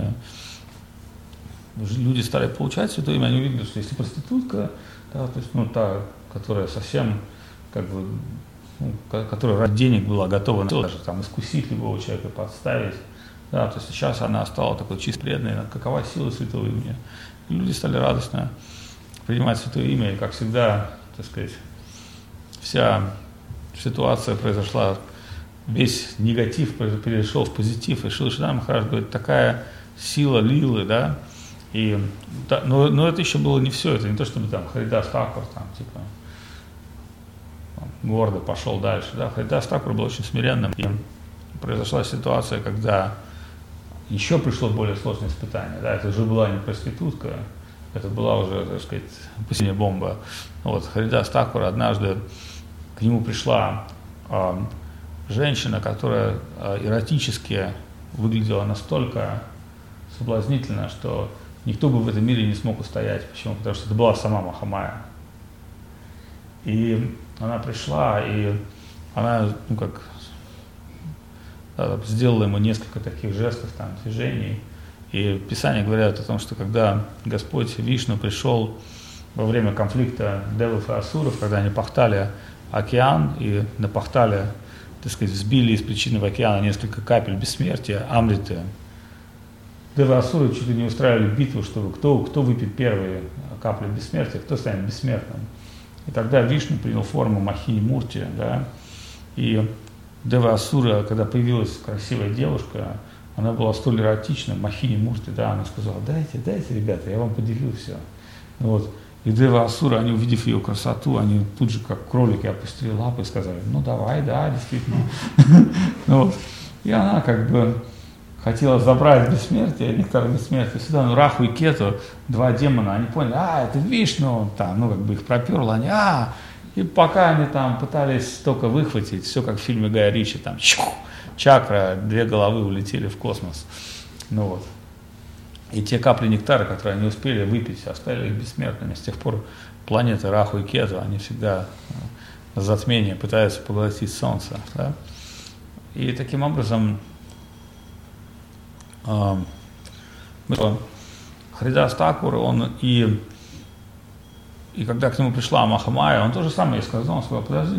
И люди стали получать святое имя, они увидели, что если проститутка, да, то есть, ну, та, которая совсем, как бы, ну, которая ради денег была готова даже там искусить любого человека, подставить, да, то есть сейчас она стала такой чисто преданной, какова сила святого имени. И люди стали радостно принимать святое имя, и, как всегда, так сказать, вся ситуация произошла, весь негатив перешел в позитив, и Шрила Шридхар Махарадж говорит, такая сила лилы, да, и, да, но, но это еще было не все, это не то, чтобы там Харидас Такур, там, типа, там, гордо пошел дальше, да, Харидас Такур был очень смиренным, и произошла ситуация, когда еще пришло более сложное испытание, да, это уже была не проститутка, это была уже, так сказать, последняя бомба. Вот, Харидас Такур однажды, к нему пришла э, женщина, которая э, эротически выглядела настолько соблазнительно, что никто бы в этом мире не смог устоять. Почему? Потому что это была сама Махамая. И она пришла, и она, ну как, да, сделала ему несколько таких жестов, там, движений. И в Писании говорят о том, что когда Господь Вишну пришел во время конфликта девов и асуров, когда они пахтали океан и напахтали, так сказать, взбили из причины океана несколько капель бессмертия, амриты, девы и асуры чуть ли не устраивали битву, чтобы кто, кто выпьет первые капли бессмертия, кто станет бессмертным. И тогда Вишну принял форму Махини Мурти, да, и девы и асуры, когда появилась красивая девушка, она была столь эротична, Махини Мурти, да, она сказала, дайте, дайте, ребята, я вам поделю все. Вот. И девы и асуры, они, увидев ее красоту, они тут же, как кролики, опустили лапы и сказали, ну давай, да, действительно. И она как бы хотела забрать бессмертие, нектар бессмертия сюда, но Раху и Кету, два демона, они поняли, а, это Вишну, там, ну как бы их проперло, они, а, и пока они там пытались только выхватить, все как в фильме Гая Ричи, там, чух, чакра, две головы улетели в космос. Ну вот. И те капли нектара, которые они успели выпить, оставили их бессмертными. С тех пор планеты Раху и Кету, они всегда на затмение пытаются поглотить Солнце. Да? И таким образом э, Харидас Такур, он и, и когда к нему пришла Махамая, он то же самое ей сказал, он сказал, подожди,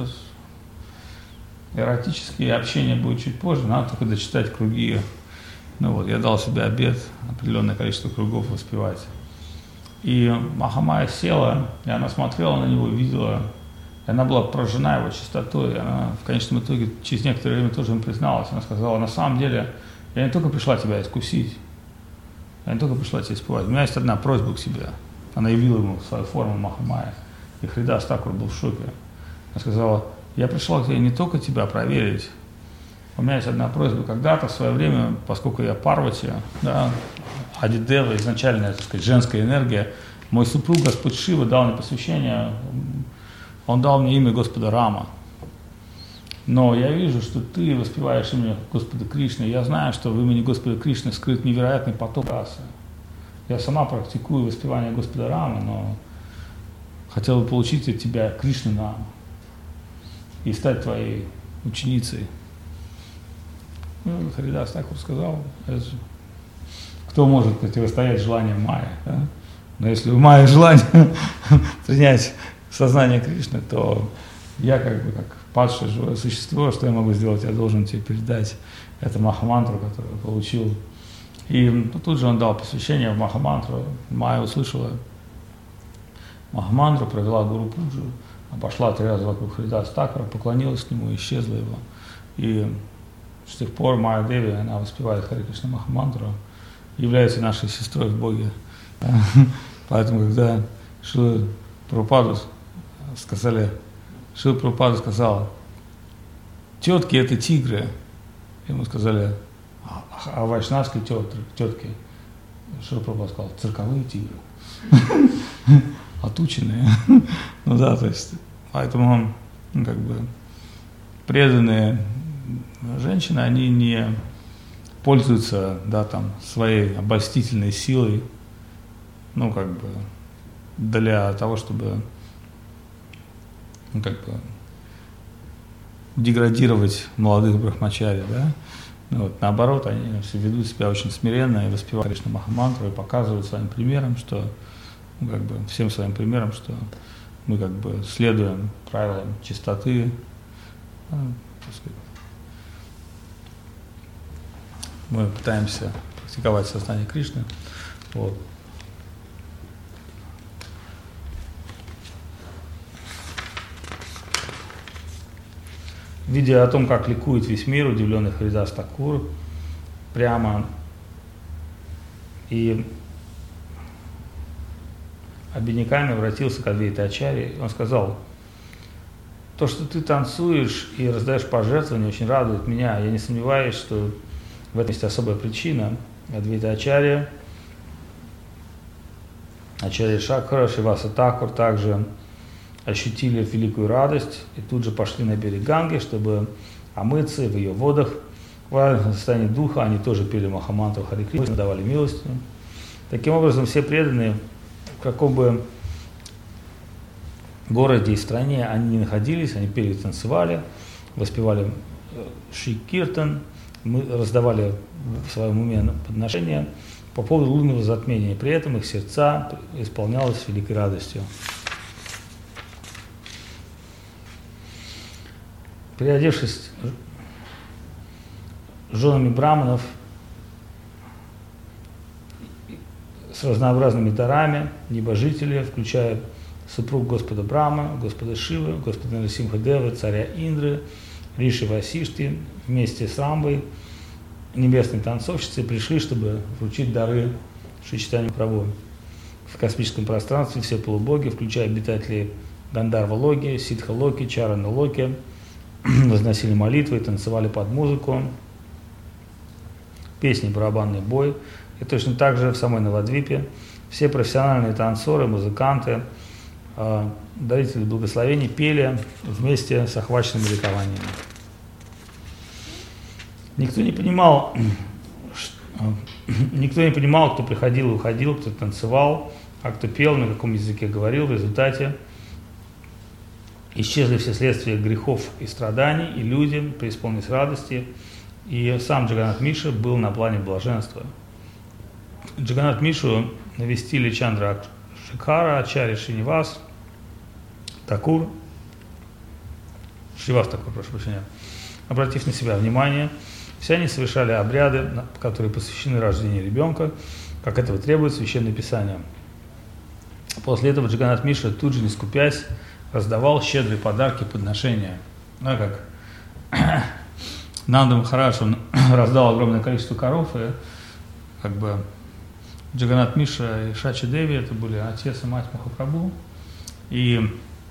эротические общения будет чуть позже, надо только дочитать круги. Ну вот, я дал себе обет определенное количество кругов воспевать. И Махамая села, и она смотрела на него, видела, и она была поражена его чистотой. И она в конечном итоге через некоторое время тоже им призналась. Она сказала, на самом деле, я не только пришла тебя искусить, я не только пришла тебя исповать. У меня есть одна просьба к себе. Она явила ему свою форму Махамая. И Харидас Такур был в шоке. Она сказала, я пришла к тебе не только тебя проверить. У меня есть одна просьба. Когда-то в свое время, поскольку я Парвати, да, Адидева, изначальная, так сказать, женская энергия, мой супруг, Господь Шива, дал мне посвящение, он дал мне имя Господа Рама. но я вижу, что ты воспеваешь имя Господа Кришны. Я знаю, что в имени Господа Кришны скрыт невероятный поток расы. Я сама практикую воспевание Господа Рамы, но хотел бы получить от тебя Кришну Наму и стать твоей ученицей. Ну, Харидас Такур сказал, кто может противостоять желаниям Майи? Да? Но если у Майи желание принять сознание Кришны, то я как бы как падшее живое существо, что я могу сделать? Я должен тебе передать эту махамантру, которую я получил. И ну, тут же он дал посвящение в махамантру. Майя услышала махамантру, провела гуру пуджу, обошла три раза вокруг Харидаса Такура, поклонилась к нему, исчезла его. И с тех пор Майя Деви, она воспевает Харе Кришна махамантру, является нашей сестрой в Боге. Поэтому, когда Шрила Прабхупаду сказали, Шрила Прабхупада сказал, тетки это тигры. Ему сказали, а, а вайшнавские тетки, тетки. Шрила Прабхупада сказал, цирковые тигры. Отученные. Ну да, то есть, поэтому, ну, как бы, преданные женщины, они не пользуются, да, там, своей обольстительной силой, ну, как бы, для того, чтобы, ну, как бы, деградировать молодых брахмачари, да. Ну, вот, наоборот, они все ведут себя очень смиренно и воспевают Кришна махамантру и показывают своим примером, что, ну, как бы, всем своим примером, что мы, как бы, следуем правилам чистоты, ну, мы пытаемся практиковать сознание Кришны. Вот. Видя о том, как ликует весь мир, удивленный Харидас Такур, прямо и обиняками обратился к Адвайта Ачарье, он сказал, то, что ты танцуешь и раздаешь пожертвования, очень радует меня. Я не сомневаюсь, что в этом есть особая причина. Адвайта Ачарья, Ачарья Шакхара, Шриваса Такур также ощутили великую радость и тут же пошли на берег Ганги, чтобы омыться в ее водах. В состоянии духа они тоже пели махамантру Харе Кришна, давали милостыню. Таким образом, все преданные, в каком бы городе и стране они не находились, они пели и танцевали, воспевали Шри-Киртан, мы раздавали в своем уме подношения по поводу лунного затмения, и при этом их сердца исполнялось великой радостью. Переодевшись женами браманов с разнообразными дарами, небожители, включая супруг Господа Брахмы, Господа Шивы, Господа Нарасимха-девы, царя Индры, Риши Васишти, вместе с Рамбой, небесной танцовщицей, пришли, чтобы вручить дары Шри Чайтанья Прабху. В космическом пространстве все полубоги, включая обитателей Гандарва-локи, Ситха-локи, Чарана-локи, возносили молитвы и танцевали под музыку, песни, барабанный бой. И точно так же в самой Навадвипе все профессиональные танцоры, музыканты, э, дарители благословений пели вместе с охваченным ликованием. Никто не понимал, что, никто не понимал, кто приходил и уходил, кто танцевал, а кто пел, на каком языке говорил. В результате исчезли все следствия грехов и страданий, и люди преисполнились радости, и сам Джаганнат Миша был на плане блаженства. Джаганнат Мишу навестили Чандра Шекхара, Ачарья Шринивас Такур, Шривас Такур, прошу прощения, обратив на себя внимание, все они совершали обряды, которые посвящены рождению ребенка, как этого требует Священное Писание. После этого Джаганнат Миша, тут же не скупясь, раздавал щедрые подарки, подношения. Ну, как Нанда Махарадж, он раздал огромное количество коров, и как бы Джаганнат Миша и Шачи Деви, это были отец и мать Махапрабху, и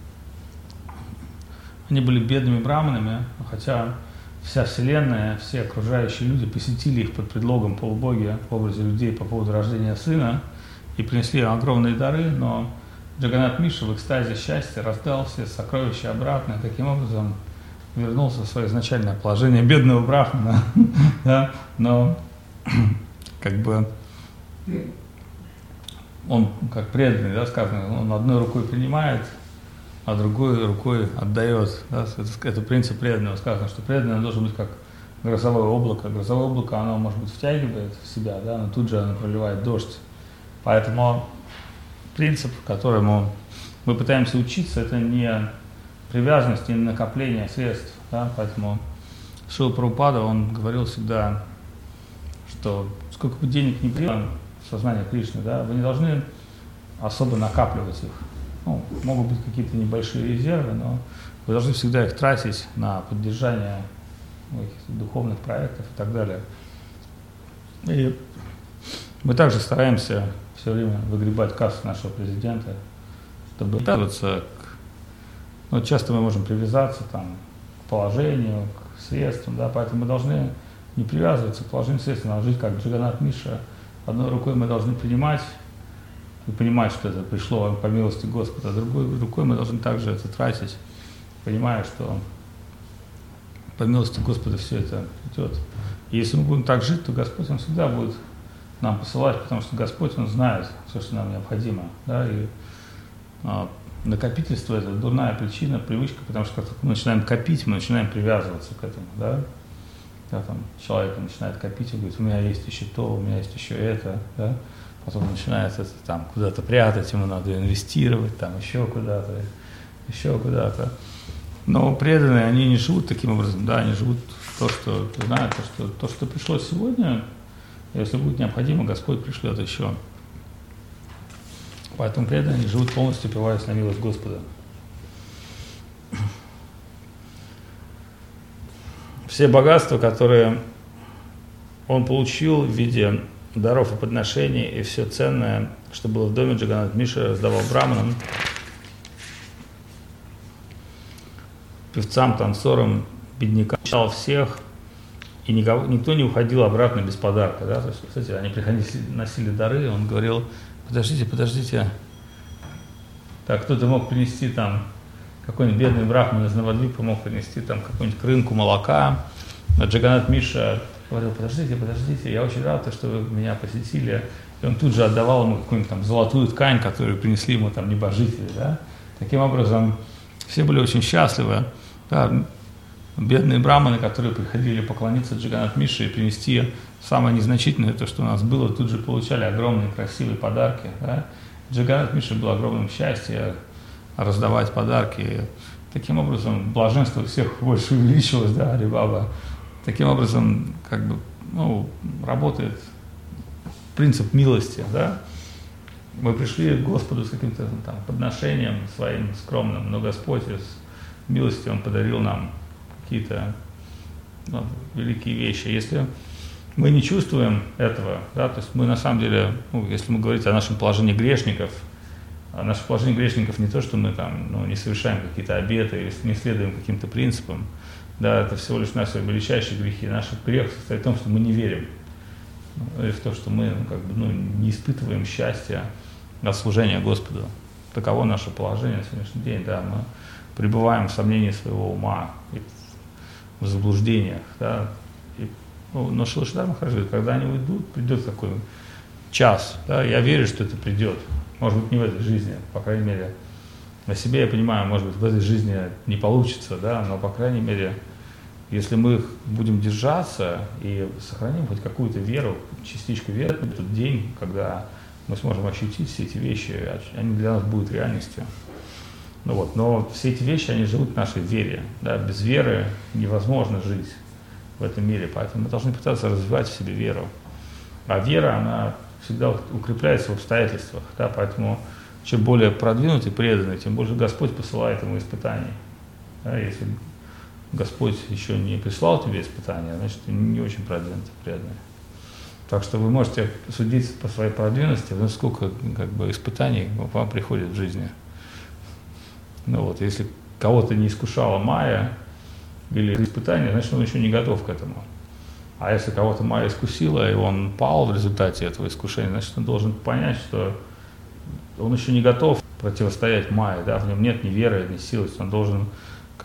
они были бедными браманами, хотя вся вселенная, все окружающие люди посетили их под предлогом полубоги в образе людей по поводу рождения сына и принесли огромные дары, но Джаганнат Миша в экстазе счастья раздал все сокровища обратно, и таким образом вернулся в свое изначальное положение бедного брахмана, да, но как бы он, как преданный, да, сказано, он одной рукой принимает, а другой рукой отдает. Да, это, это принцип преданного. Сказано, что преданный должен быть как грозовое облако. Грозовое облако, оно, может быть, втягивает в себя, да, но тут же оно проливает дождь. Поэтому принцип, которому мы пытаемся учиться, это не привязанность, не накопление средств. Да, поэтому Шрила Прабхупада, он говорил всегда, что сколько бы денег ни пришло в сознание Кришны, да, вы не должны особо накапливать их. Ну, могут быть какие-то небольшие резервы, но вы должны всегда их тратить на поддержание каких-то духовных проектов и так далее. И мы также стараемся все время выгребать кассу нашего президента, чтобы привязываться к... Ну, часто мы можем привязаться там, к положению, к средствам, да, поэтому мы должны не привязываться к положению средств, а жить как Джаганнат Мишра. Одной рукой мы должны принимать и понимать, что это пришло по милости Господа, а другой рукой мы должны также это тратить, понимая, что по милости Господа все это идет. И если мы будем так жить, то Господь, Он всегда будет нам посылать, потому что Господь, Он знает все, что нам необходимо. Да? И а, накопительство – это дурная причина, привычка, потому что как мы начинаем копить, мы начинаем привязываться к этому. Да? Да, там, человек начинает копить и говорит, у меня есть еще то, у меня есть еще это. Да? Потом начинает это там куда-то прятать, ему надо инвестировать, там еще куда-то, еще куда-то. Но преданные, они не живут таким образом, да, они живут то, что знают, то, что, то, что пришло сегодня, если будет необходимо, Господь пришлет еще. Поэтому преданные, они живут полностью, опираясь на милость Господа. Все богатства, которые он получил в виде даров и подношений, и все ценное, что было в доме Джаганнат Мишра, раздавал браманам, певцам, танцорам, беднякам, читал всех, и никого, никто не уходил обратно без подарка. Да? То есть, кстати, они приходили, носили дары, он говорил, подождите, подождите, так, кто-то мог принести там, какой-нибудь бедный брахман из Навадвипа мог принести там какую-нибудь крынку молока, а Джаганнат Мишра говорил, подождите, подождите, я очень рад, что вы меня посетили. И он тут же отдавал ему какую-нибудь там золотую ткань, которую принесли ему там небожители. Да? Таким образом, все были очень счастливы. Да? Бедные браманы, которые приходили поклониться Джаганнат Мишре и принести самое незначительное, то, что у нас было, тут же получали огромные красивые подарки. Да? Джаганнат Мишре было огромным счастьем раздавать подарки. Таким образом, блаженство всех больше увеличилось, да, Ари-Баба. Таким образом, как бы, ну, работает принцип милости, да. Мы пришли к Господу с каким-то там подношением своим скромным, но Господь из милости, Он подарил нам какие-то, ну, великие вещи. Если мы не чувствуем этого, да, то есть мы на самом деле, ну, если мы говорим о нашем положении грешников, а наше положение грешников не то, что мы там, ну, не совершаем какие-то обеты или не следуем каким-то принципам. Да, это всего лишь наши величайшие грехи. Наш грех состоит в том, что мы не верим. Или в то, что мы, ну, как бы, ну, не испытываем счастья от служения Господу. Таково наше положение на сегодняшний день. Да, мы пребываем в сомнении своего ума, и в заблуждениях. Да, и, ну, но Шрила Шридхар Махарадж говорит, когда они уйдут, придет такой час. Да, я верю, что это придет. Может быть, не в этой жизни, по крайней мере. На себе я понимаю, может быть, в этой жизни не получится, да, но, по крайней мере, если мы будем держаться и сохраним хоть какую-то веру, частичку веры, в тот день, когда мы сможем ощутить все эти вещи, они для нас будут реальностью. Ну вот, но все эти вещи, они живут в нашей вере. Да, без веры невозможно жить в этом мире, поэтому мы должны пытаться развивать в себе веру. А вера, она всегда укрепляется в обстоятельствах, да, поэтому чем более продвинутый, преданный, тем больше Господь посылает ему испытаний. Да, если Господь еще не прислал тебе испытания, значит, ты не очень продвинутый, преданный. Так что вы можете судить по своей продвинутости, ну, сколько, как бы, испытаний вам приходит в жизни. Ну вот, если кого-то не искушала Майя или испытание, значит, он еще не готов к этому. А если кого-то Майя искусила, и он пал в результате этого искушения, значит, он должен понять, что он еще не готов противостоять Майе, да, в нем нет ни веры, ни силы, он должен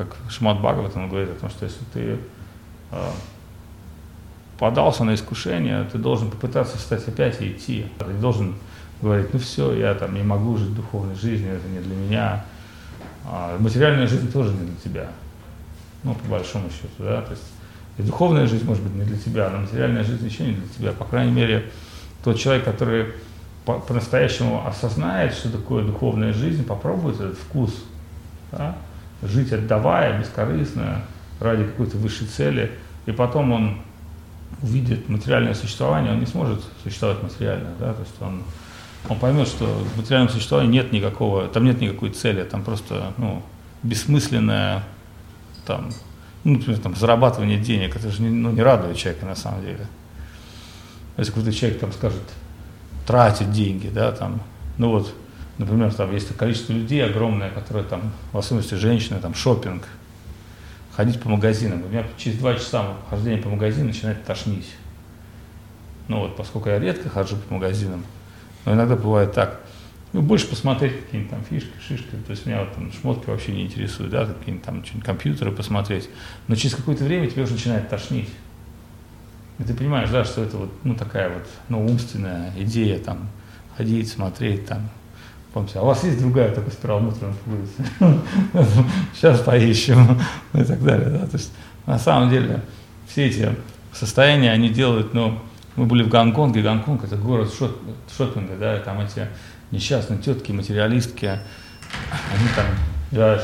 как Шримад Бхагаватам говорит о том, что если ты э, подался на искушение, ты должен попытаться встать опять и идти. Ты должен говорить, ну все, я там не могу жить духовной жизнью, это не для меня. А материальная жизнь тоже не для тебя. Ну, по большому счету, да. То есть и духовная жизнь может быть не для тебя, но материальная жизнь еще не для тебя. По крайней мере, тот человек, который по- по-настоящему осознает, что такое духовная жизнь, попробует этот вкус. Да? Жить отдавая, бескорыстно, ради какой-то высшей цели, и потом он увидит материальное существование, он не сможет существовать материально, да? То есть он, он поймет, что в материальном существовании нет никакого, там нет никакой цели, там просто ну, бессмысленное там, ну, например, там, зарабатывание денег, это же не, ну, не радует человека на самом деле. Если какой-то человек там скажет, тратит деньги, да, там, ну вот, например, там есть количество людей огромное, которые там, в особенности женщины, там, шопинг, ходить по магазинам. У меня через два часа хождения по магазинам начинает тошнить. Ну вот, поскольку я редко хожу по магазинам, но иногда бывает так, ну, больше посмотреть какие-нибудь там фишки, шишки, то есть меня вот там шмотки вообще не интересуют, да, какие-нибудь там что-нибудь компьютеры посмотреть, но через какое-то время тебе уже начинает тошнить. И ты понимаешь, да, что это вот, ну, такая вот, ну, умственная идея, там, ходить, смотреть, там, помните, а у вас есть другая такая перламутровая улица? Сейчас поищем, и так далее, да, то есть на самом деле все эти состояния, они делают, ну, мы были в Гонконге, Гонконг это город шопинга, да, и там эти несчастные тетки, материалистки, они там, да,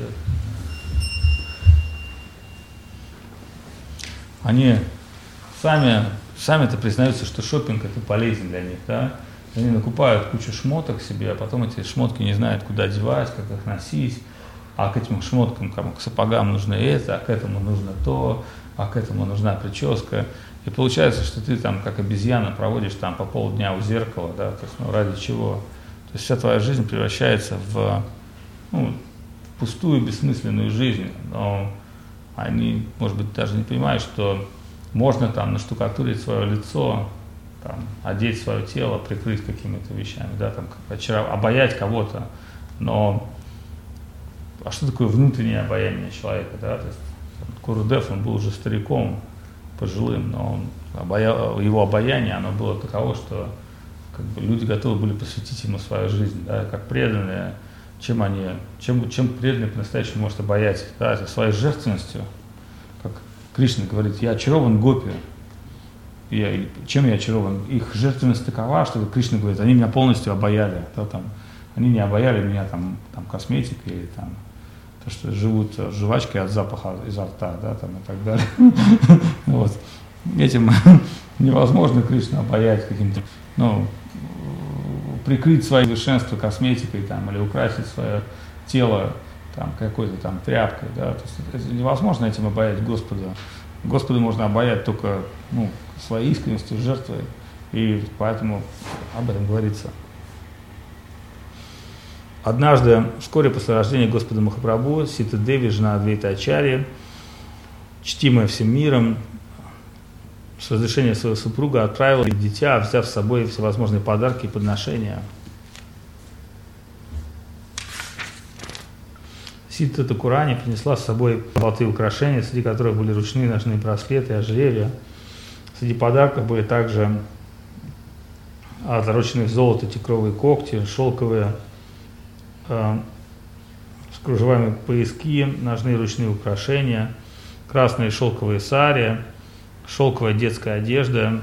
они сами, сами-то признаются, что шопинг это полезен для них, да, они накупают кучу шмоток себе, а потом эти шмотки не знают, куда девать, как их носить, а к этим шмоткам, к сапогам нужно это, а к этому нужно то, а к этому нужна прическа. И получается, что ты там, как обезьяна, проводишь там по полдня у зеркала, да, то есть, ну, ради чего? То есть вся твоя жизнь превращается в, ну, в пустую, бессмысленную жизнь. Но они, может быть, даже не понимают, что можно там наштукатурить свое лицо, там, одеть свое тело, прикрыть какими-то вещами, да, там, очаров... обаять кого-то. Но а что такое внутреннее обаяние человека, да? То есть Гурудев, он был уже стариком, пожилым, но он, обая... его обаяние, оно было таково, что как бы, люди готовы были посвятить ему свою жизнь, да, как преданные, чем они, чем, чем преданный по-настоящему может обаять, да, своей жертвенностью, как Кришна говорит, я очарован гопи, я, чем я очарован? Их жертвенность такова, что Кришна говорит, они меня полностью обаяли, да, там, они не обаяли меня там, там косметикой или там то, что живут жвачкой от запаха изо рта, да, там, и так далее. Вот. Этим невозможно Кришну обаять каким-то, ну, прикрыть свое совершенство косметикой там, или украсить свое тело там, какой-то там тряпкой. Да. То есть это невозможно этим обаять Господа. Господа можно обаять только ну, своей искренностью, жертвой, и поэтому об этом говорится. Однажды, вскоре после рождения Господа Махапрабху, Сита Деви, жена Адвайта Ачарьи, чтимая всем миром, с разрешения своего супруга отправила дитя, взяв с собой всевозможные подарки и подношения. Сита Такурани принесла с собой золотые украшения, среди которых были ручные ножные браслеты и ожерелья. Среди подарков были также отороченные в золото тигровые когти, шелковые э, с кружевами пояски, ножные ручные украшения, красные шелковые сари, шелковая детская одежда.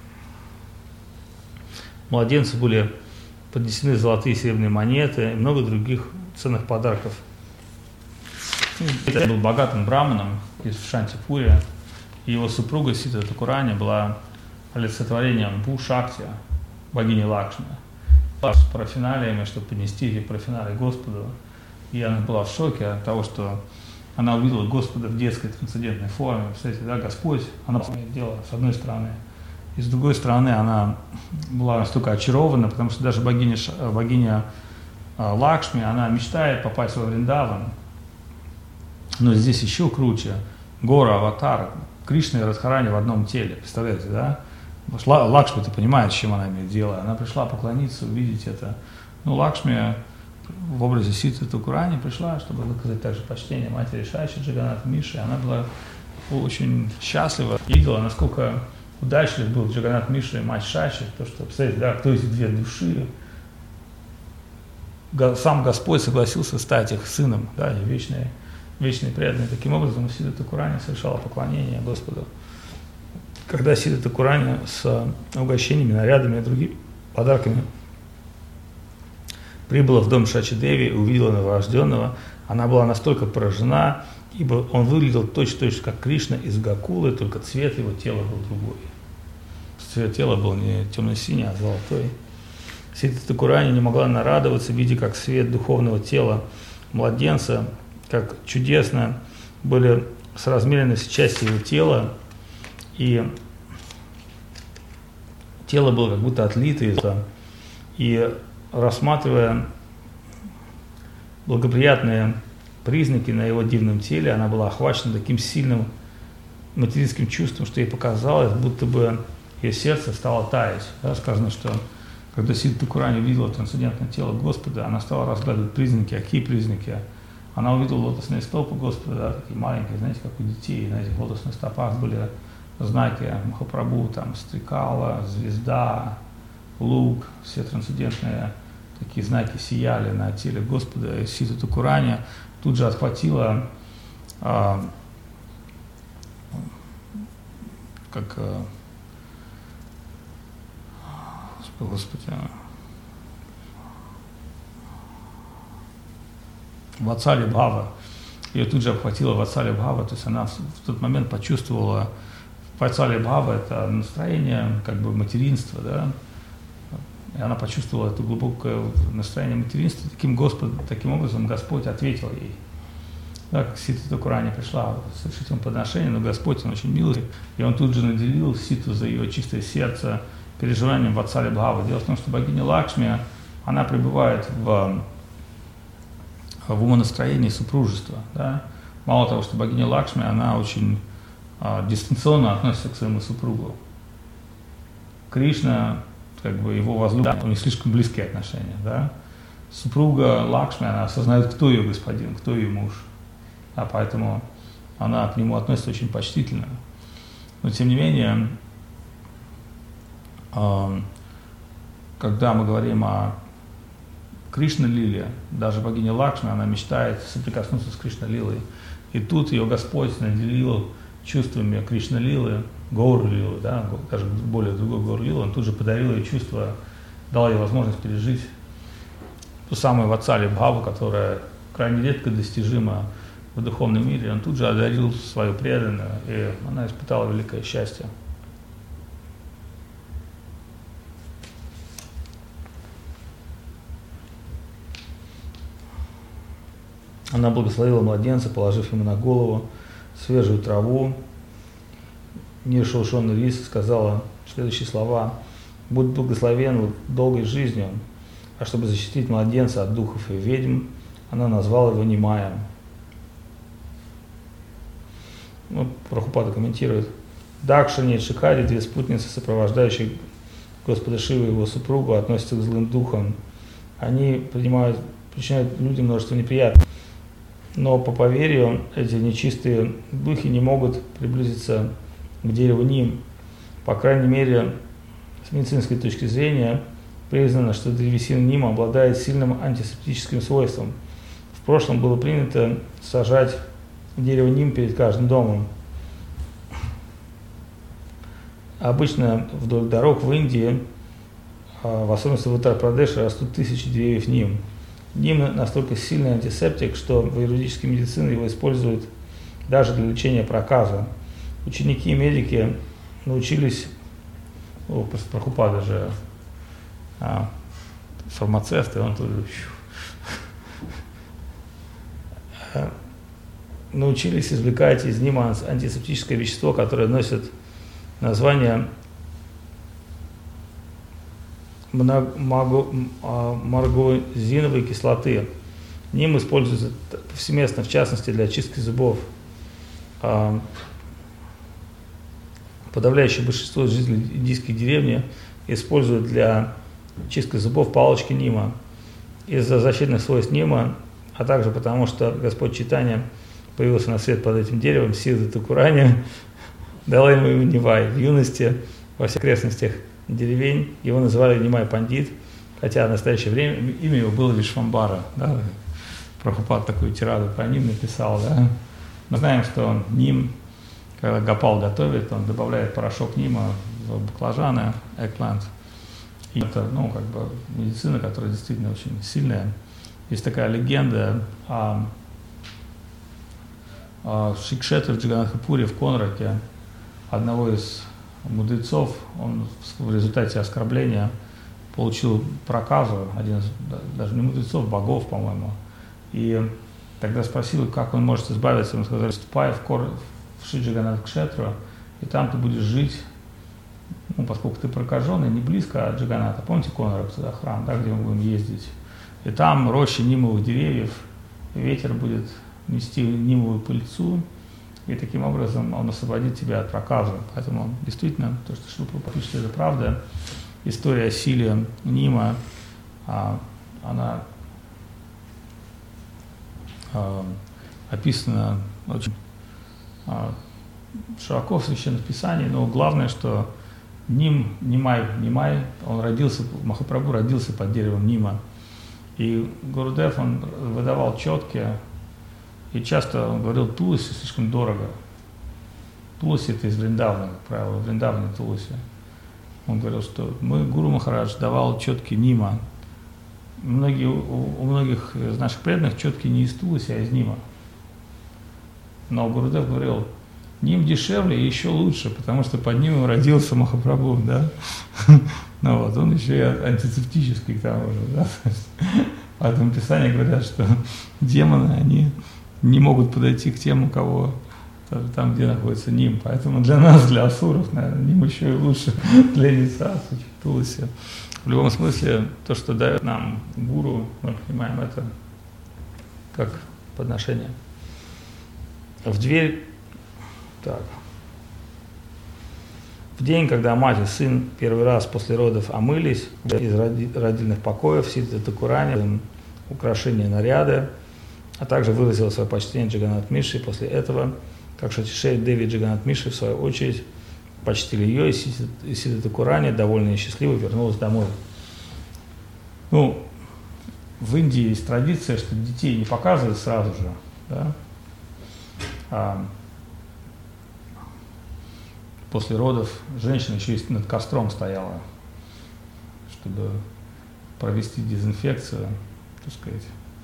Младенцу были поднесены золотые и серебряные монеты и много других ценных подарков. Он был богатым браманом из Шантипури, и его супруга Сита Такурани была олицетворением Бу-Шакти, богини Лакшми, с парафиналиями, чтобы поднести эти парафиналии Господу. И она была в шоке от того, что она увидела Господа в детской трансцендентной форме. Представляете, да, Господь, она имеет дело с одной стороны. И с другой стороны, она была настолько очарована, потому что даже богиня, богиня Лакшми, она мечтает попасть во Вриндаван. Но здесь еще круче. Гора, аватар, Кришна и Радхарани в одном теле. Представляете, да? Лакшми-то понимает, с чем она имеет дело. Она пришла поклониться, увидеть это. Ну, Лакшми в образе Ситы Такурани пришла, чтобы выказать также почтение матери Шаши Джаганнатха Миши. Она была очень счастлива, видела, насколько удачлив был Джаганнатх Мишра и мать Шаши, то, что, представляете, да, кто эти две души, сам Господь согласился стать их сыном, да, и вечный, вечный преданный. Таким образом, Сита Такурани совершала поклонение Господу. Когда Сита Такурани с угощениями, нарядами и другими подарками прибыла в дом Шачи Деви и увидела новорожденного, она была настолько поражена, ибо он выглядел точно-точно как Кришна из Гокулы, только цвет его тела был другой. Цвет тела был не темно-синий, а золотой. Сита Такурани не могла нарадоваться, видя, как свет духовного тела младенца, как чудесно были соразмерены все части его тела, и тело было как будто отлито из этого. И рассматривая благоприятные признаки на его дивном теле, она была охвачена таким сильным материнским чувством, что ей показалось, будто бы ее сердце стало таять. Да, сказано, что когда Сита Такурани увидела трансцендентное тело Господа, она стала разглядывать признаки. А какие признаки? Она увидела лотосные стопы Господа, да, такие маленькие, знаете, как у детей. На этих лотосных стопах были знаки Махапрабху, там, стрекала, звезда, лук, все трансцендентные такие знаки сияли на теле Господа. И Сита Такурани тут же отхватила, а, как, а, Господи, Ватсали Бхава. Ее тут же обхватила Ватсали Бхава, то есть она в тот момент почувствовала, Ватсали Бхава — это настроение как бы материнства, да, и она почувствовала это глубокое настроение материнства. Таким, Господь, таким образом Господь ответил ей. Да, как Сита Такурани пришла совершить ему подношение, но Господь, Он очень милый, и Он тут же наделил Ситу за ее чистое сердце переживанием Ватсали Бхавы. Дело в том, что богиня Лакшми, она пребывает в, в умонастроении супружества. Да? Мало того, что богиня Лакшми, она очень а, дистанционно относится к своему супругу. Кришна, как бы его возлюбленный, у них слишком близкие отношения. Да? Супруга Лакшми, она осознает, кто ее господин, кто ее муж. А поэтому она к нему относится очень почтительно. Но тем не менее, когда мы говорим о Кришна-лиле, даже богиня Лакшми, она мечтает соприкоснуться с Кришна-лилой. И тут ее Господь наделил чувствами Кришна-лилы, Гаур-лилы, да, даже более другой Гаур-лилы, Он тут же подарил ей чувство, дал ей возможность пережить ту самую Ватсали Бхаву, которая крайне редко достижима в духовном мире. Он тут же одарил свою преданную, и она испытала великое счастье. Она благословила младенца, положив ему на голову свежую траву, нешелушенный рис, и сказала следующие слова: «Будь благословен долгой жизнью, а чтобы защитить младенца от духов и ведьм, она назвала его Нимаем». Ну, Прабхупада комментирует: Дакшани и Шикари, две спутницы, сопровождающие Господа Шиву и его супругу, относятся к злым духам. Они принимают, причиняют людям множество неприятностей. Но по поверью эти нечистые духи не могут приблизиться к дереву Ним. По крайней мере, с медицинской точки зрения признано, что древесина Нима обладает сильным антисептическим свойством. В прошлом было принято сажать дерево Ним перед каждым домом. Обычно вдоль дорог в Индии, в особенности в Уттар-Прадеше, растут тысячи деревьев Ним. Ним настолько сильный антисептик, что в аюрведической медицине его используют даже для лечения проказа. Ученики и медики научились, о, Прабхупада же а, фармацевт, и он тоже а, научились извлекать из Нима антисептическое вещество, которое носит название маргозиновой кислоты. Ним используется повсеместно, в частности, для чистки зубов. Подавляющее большинство жителей индийской деревни используют для чистки зубов палочки Нима. из-за защитных свойств Нима, а также потому, что Господь Чайтанья появился на свет под этим деревом, Сиддхата Тхакурани дала ему имя Нивай. В юности во всех окрестностях деревень его называли Нимай Пандит, хотя в настоящее время имя его было Вишвамбара. Да? Прабхупад такую тираду про Ним написал. Да? Мы знаем, что он Ним, когда Гопал готовит, он добавляет порошок Нима в баклажаны, эggplant. И это, ну, как бы медицина, которая действительно очень сильная. Есть такая легенда о, о Шикшетре в Джаганнатхапуре в Конраке, одного из мудрецов. Он в результате оскорбления получил проказу, один из, даже не мудрецов, богов, по-моему. И тогда спросил, как он может избавиться. Ему сказали: ступай в, кор... в Шри Джаганнат-кшетру, и там ты будешь жить, ну, поскольку ты прокаженный, не близко от Джаганната. Помните Конрак, туда храм, да, где мы будем ездить? И там рощи нимовых деревьев, и ветер будет нести нимовую пыльцу, и таким образом он освободит тебя от проказа. Поэтому действительно, то, что Шрила Прабхупада пишет, это правда. История о силе Нима, а, она а, описана очень а, широко в Священном Писании, но главное, что Ним, Нимай, Нимай, он родился, Махапрабху родился под деревом Нима. И Гурудев, он выдавал четки, и часто он говорил: Туласи слишком дорого. Туласи — это из Вриндавана, как правило, в Вриндаване Туласи. Он говорил, что мы, Гуру Махарадж, давал четки Нима. Многие, у, у многих из наших преданных четки не из Туласи, а из Нима. Но Гурудев говорил: Ним дешевле и еще лучше, потому что под ним родился Махапрабху, да? Ну вот, он еще и антисептический к тому же, да? Поэтому в Писании говорят, что демоны, они не могут подойти к тем, у кого там, где находится Ним. Поэтому для нас, для асуров, наверное, Ним еще и лучше для лица, Туласи. В любом смысле, то, что дает нам гуру, мы понимаем это как подношение. В дверь, так, в день, когда мать и сын первый раз после родов омылись из родильных покоев, Сиддхата Тхакурани, украшения, наряды, а также выразила свое почтение Джаганнат Миши. После этого, как Шати Деви и Джаганнат Миши, в свою очередь, почтили ее, и Сиддхата Тхакурани, довольная и счастливая, вернулась домой. Ну, в Индии есть традиция, что детей не показывают сразу же, да? А после родов женщина еще и над костром стояла, чтобы провести дезинфекцию, так сказать.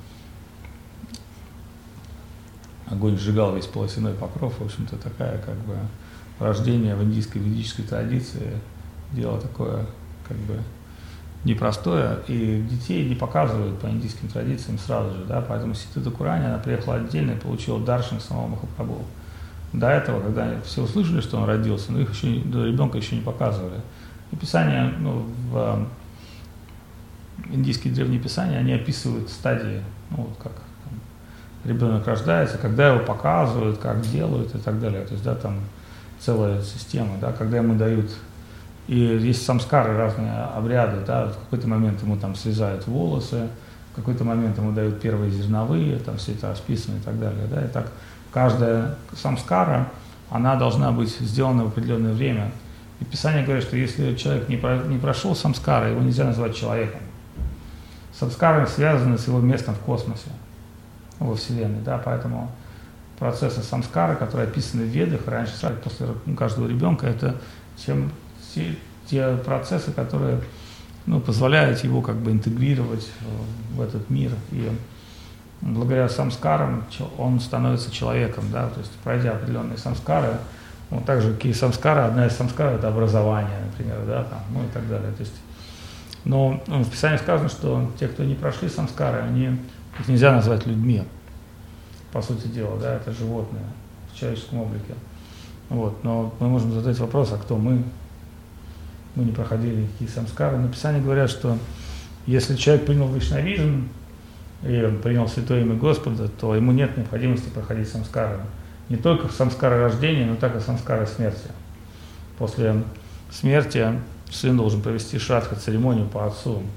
Огонь сжигал весь полосяной покров. В общем-то, такая, как бы, рождение в индийской ведической традиции, дело такое, как бы, непростое, и детей не показывают по индийским традициям сразу же, да, поэтому Сиддхата Тхакурани, она приехала отдельно и получила даршан самого Махапрабху. До этого, когда все услышали, что он родился, но их еще, до ребенка еще не показывали. И Писания, ну, в индийские древние писания, они описывают стадии, ну, вот как там, ребенок рождается, когда его показывают, как делают и так далее. То есть, да, там целая система, да, когда ему дают, и есть самскары, разные обряды, да, в какой-то момент ему там срезают волосы, в какой-то момент ему дают первые зерновые, там все это расписано и так далее, да, и так каждая самскара, она должна быть сделана в определенное время. И Писание говорит, что если человек не, про, не прошел самскара, его нельзя назвать человеком. Самскары связаны с его местом в космосе, во Вселенной, да, поэтому процессы самскара, которые описаны в Ведах, раньше, после каждого ребенка, это чем те, те процессы, которые, ну, позволяют его как бы интегрировать в этот мир. И благодаря самскарам он становится человеком, да, то есть пройдя определенные самскары, вот так же, какие самскары, одна из самскар — это образование, например, да, там, ну и так далее. То есть, но ну, в Писании сказано, что те, кто не прошли самскары, они, их нельзя назвать людьми, по сути дела, да, это животные в человеческом облике. Вот, но мы можем задать вопрос, а кто мы? Мы не проходили никакие самскары. Но Писание говорят, что если человек принял вайшнавизм и принял святое имя Господа, то ему нет необходимости проходить самскары. Не только самскары рождения, но также самскары смерти. После смерти сын должен провести шрадха, церемонию по отцу,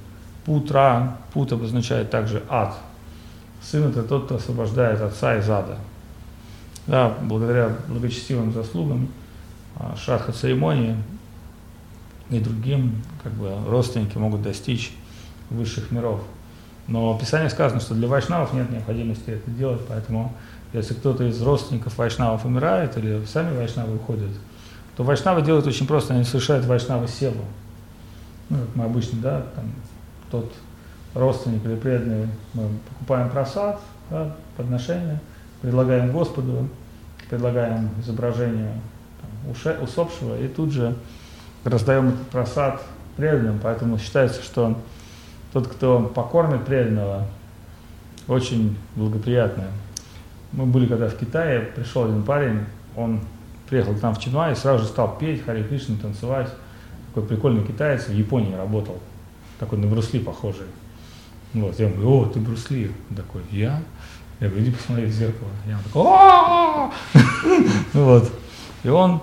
Путра, пут обозначает также ад. Сын – это тот, кто освобождает отца из ада. Да, благодаря благочестивым заслугам, шрадха церемонии и другим, как бы, родственники могут достичь высших миров. Но в Писании сказано, что для вайшнавов нет необходимости это делать, поэтому если кто-то из родственников вайшнавов умирает или сами вайшнавы уходят, то вайшнавы делают очень просто, они совершают вайшнава севу. Ну, как мы обычно, да, там, тот родственник или преданный, мы покупаем просад, да, подношение, предлагаем Господу, предлагаем изображение там, уше, усопшего и тут же раздаем этот просад преданным, поэтому считается, что тот, кто покормит преданного, очень благоприятно. Мы были когда в Китае, пришел один парень, он приехал к нам в Чинуай и сразу же стал петь Харе Кришну, танцевать. Такой прикольный китаец, в Японии работал, такой на Брюс Ли похожий. Вот, я ему говорю: о, ты Брюс Ли. Он такой: я? Я говорю: иди посмотри в зеркало. Я ему такой: о. Вот. И он,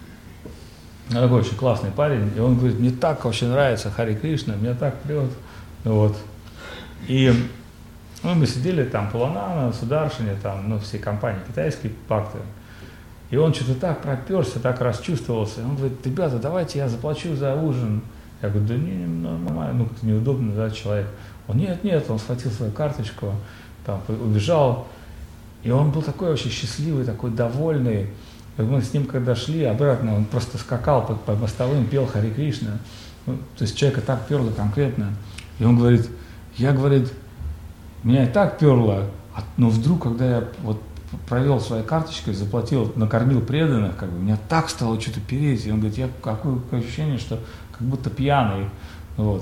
такой очень классный парень, и он говорит: мне так вообще нравится Харе Кришна, меня так прет. Вот. И ну, мы сидели там, Пуланана, Сударшине, там, ну, все компании китайские, пакты. И он что-то так проперся, так расчувствовался. Он говорит: ребята, давайте я заплачу за ужин. Я говорю: да не, не нормально, ну как-то неудобно, да, человек. Он: нет, нет, он схватил свою карточку, там, убежал. И он был такой вообще счастливый, такой довольный. И мы с ним когда шли обратно, он просто скакал по, по мостовым, пел Харе Кришна. Ну, то есть человека так перло конкретно. И он говорит: я, говорит, меня и так перло, но вдруг, когда я вот провел своей карточкой, заплатил, накормил преданных, как бы, меня так стало что-то переть. И он говорит: я какое ощущение, что как будто пьяный. Вот.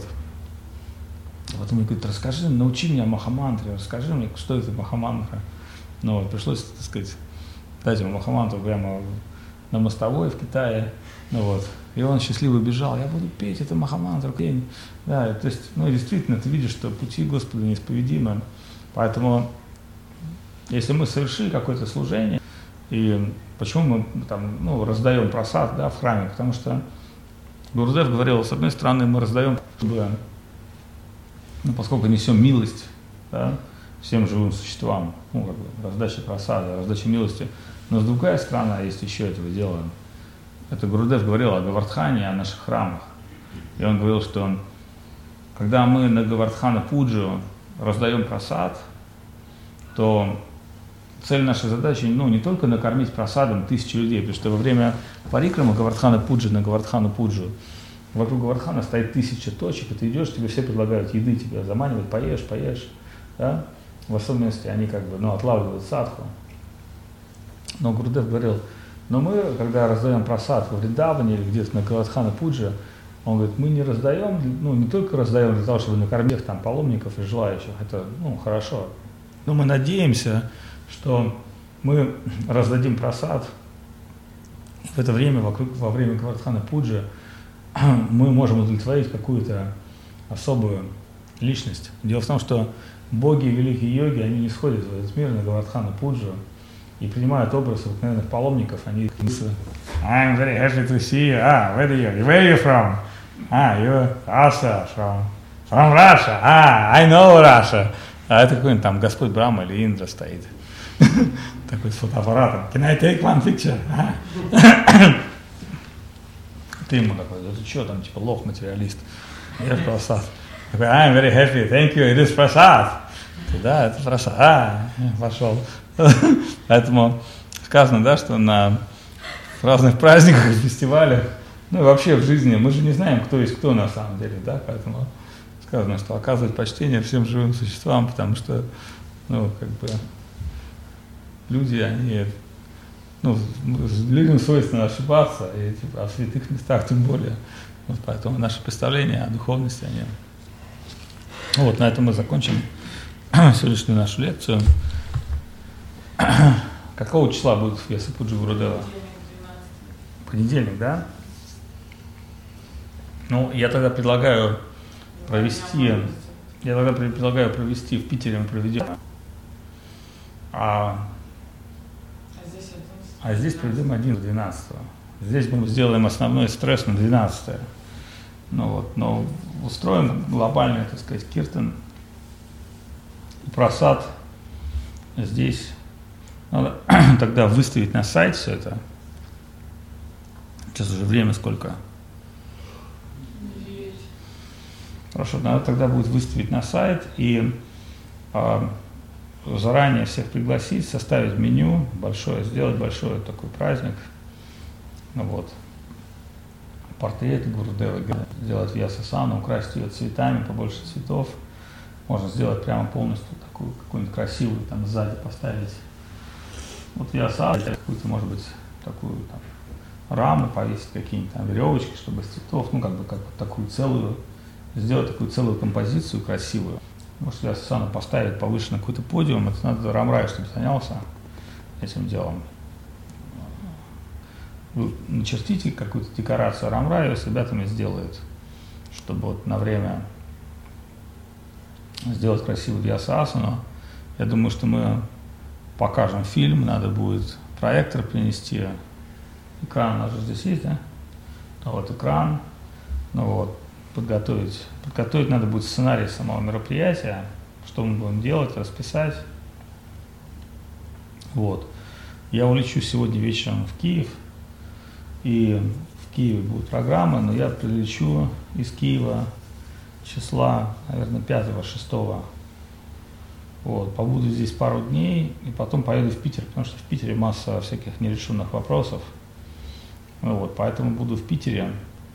Вот он мне говорит: расскажи, научи меня Махамантре, расскажи мне, что это Махамантра. Ну вот, пришлось, так сказать, дать ему Махамантру прямо на мостовой в Китае. Ну вот. И он счастливо бежал: я буду петь это Махамантру. Да, то есть, ну действительно, ты видишь, что пути Господа неисповедимы. Поэтому если мы совершили какое-то служение, и почему мы там, ну, раздаем просад, да, в храме, потому что Гурудев говорил, с одной стороны, мы раздаем, чтобы, ну, поскольку несем милость, да, всем живым существам, ну, как бы, раздача просада, раздача милости, но с другой стороны, есть еще этого дела. Это Гурудев говорил о Гавардхане, о наших храмах. И он говорил, что когда мы на Гавардхана Пуджу раздаем просад, то цель нашей задачи, ну, не только накормить просадом тысячи людей, потому что во время парикрама Гавардхана Пуджи на Гавардхану Пуджу вокруг Гавардхана стоит тысяча точек, и ты идешь, тебе все предлагают еды, тебя заманивают: поешь, поешь, да? В особенности они как бы, ну, отлавливают садху. Но Гурудев говорил: но мы, когда раздаем просад в Вриндаване или где-то на Гавардхана Пуджи, он говорит: мы не раздаем, ну, не только раздаем для того, чтобы накормить там паломников и желающих, это, ну, хорошо, но мы надеемся, что мы раздадим просад, и в это время, вокруг, во время Гавардхана Пуджи, мы можем удовлетворить какую-то особую личность. Дело в том, что боги и великие йоги, они не сходят в этот мир на Гавардхана Пуджу и принимают образ обыкновенных паломников. Они I'm very happy to see you. Ah, where are you? Where are you from? Ah, you're Russia, from, from Russia. Ah, I know Russia. А это какой-нибудь там Господь Брахма или Индра стоит. Такой с фотоаппаратом. Can I take one picture? Ты ему такой: да ты что там, типа, лох, материалист. Ешь просад. Такой: I'm very happy, thank you, it is просад. Да, это просад. А, пошел. Поэтому сказано, да, что на разных праздниках, фестивалях, ну и вообще в жизни, мы же не знаем, кто есть кто на самом деле, да, поэтому сказано, что оказывать почтение всем живым существам, потому что, ну, как бы, люди, они, ну, людям свойственно ошибаться, и типа, а в святых местах тем более. Вот поэтому наши представления о духовности, они... Ну, вот, на этом мы закончим сегодняшнюю нашу лекцию. Какого числа будет Фьеса Пуджи Гурудева? Понедельник, да? Ну, я тогда предлагаю провести, я тогда предлагаю провести в Питере, мы проведем, а, а здесь проведем одиннадцатого-двенадцатого. Здесь мы сделаем основной стресс на двенадцатое. Ну вот, но устроим глобальный, так сказать, Киртен, просад здесь. Надо тогда выставить на сайт все это. Сейчас уже время сколько? Хорошо, надо тогда будет выставить на сайт и а, заранее всех пригласить, составить меню большое, сделать большой такой праздник. Ну вот. Портреты Гурудевы, сделать Вьясасану, украсить ее цветами, побольше цветов. Можно сделать прямо полностью такую, какую-нибудь красивую, там сзади поставить. Вот Вьясасану, какую-то, может быть, такую там раму, повесить какие-нибудь там веревочки, чтобы из цветов, ну как бы как вот такую целую, сделать такую целую композицию красивую. Может, Вьясасану поставить повыше на какой-то подиум, это надо Рамрай, чтобы занялся этим делом. Вы начертите какую-то декорацию Рамрая, с ребятами сделают, чтобы вот на время сделать красивую Вьясасану. Я думаю, что мы покажем фильм, надо будет проектор принести. Экран у нас же здесь есть, да? Вот экран. Ну вот, подготовить. Подготовить надо будет сценарий самого мероприятия, что мы будем делать, расписать. Вот. Я улечу сегодня вечером в Киев, и в Киеве будут программы, но я прилечу из Киева числа, наверное, пятого-шестого. Вот, побуду здесь пару дней, и потом поеду в Питер, потому что в Питере масса всяких нерешенных вопросов. Ну, вот, поэтому буду в Питере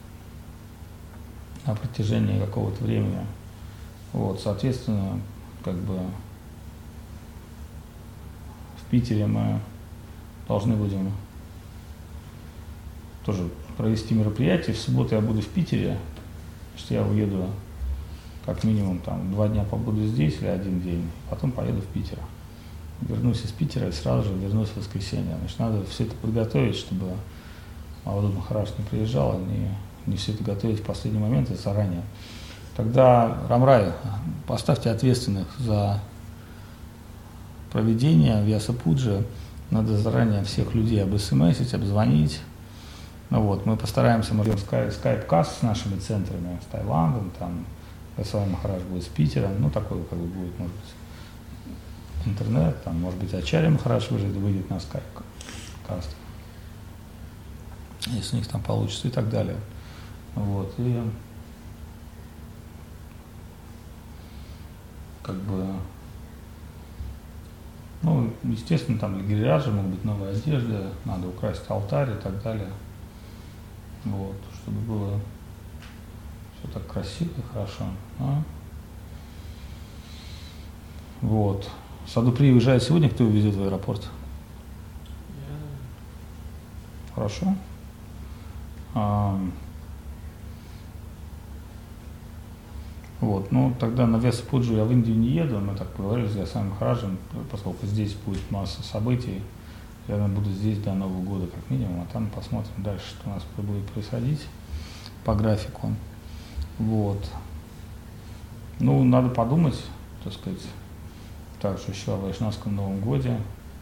на протяжении какого-то времени. Вот, соответственно, как бы в Питере мы должны будем тоже провести мероприятие. В субботу я буду в Питере, потому что я уеду как минимум там два дня побуду здесь или один день, потом поеду в Питер. Вернусь из Питера и сразу же вернусь в воскресенье. Значит, надо все это подготовить, чтобы Мавадут Махарадж не приезжал, не, не все это готовить в последний момент и заранее. Тогда, Рамрай, поставьте ответственных за проведение Вьяса-пуджи. Надо заранее всех людей обсмсить, обзвонить. Ну вот, мы постараемся, мы делаем скайп-каст с нашими центрами, с Таиландом, там, Вьясавай Махарадж будет с Питера, ну такой как бы будет, может быть, интернет, там, может быть, Ачарья Махарадж выйдет, выйдет на скайп-каст, если у них там получится и так далее. Вот, и как бы, ну, естественно, там для Гирираджа могут быть новые одежды, надо украсить алтарь и так далее. Вот, чтобы было все так красиво и хорошо. А? Вот. Садупри уезжает сегодня, кто его везет в аэропорт? Yeah. Хорошо. А, вот, ну тогда на Вьяса-пуджу я в Индию не еду, мы так поговорили с Вьясавай Махараджем, поскольку здесь будет масса событий. Я буду здесь до Нового года как минимум, а там посмотрим дальше, что у нас будет происходить по графику. Вот. Ну, надо подумать, так сказать, также еще о Вайшнавском Новом Годе,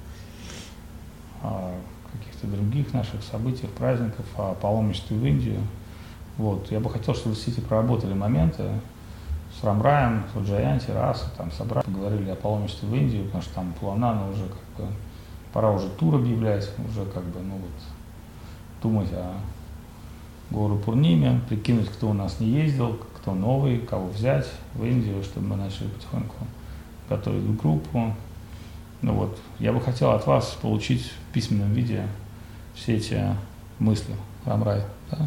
о каких-то других наших событиях, праздниках, о паломничестве в Индию. Вот. Я бы хотел, чтобы все эти проработали моменты с Рамраем, с Уджаянти, Раса, там собрали, поговорили о паломничестве в Индию, потому что там Пуланана уже как бы пора уже тур объявлять, уже как бы, ну вот, думать о Гору Пурниме, прикинуть, кто у нас не ездил, кто новый, кого взять в Индию, чтобы мы начали потихоньку готовить группу. Ну вот, я бы хотел от вас получить в письменном виде все эти мысли, Рамрай, да?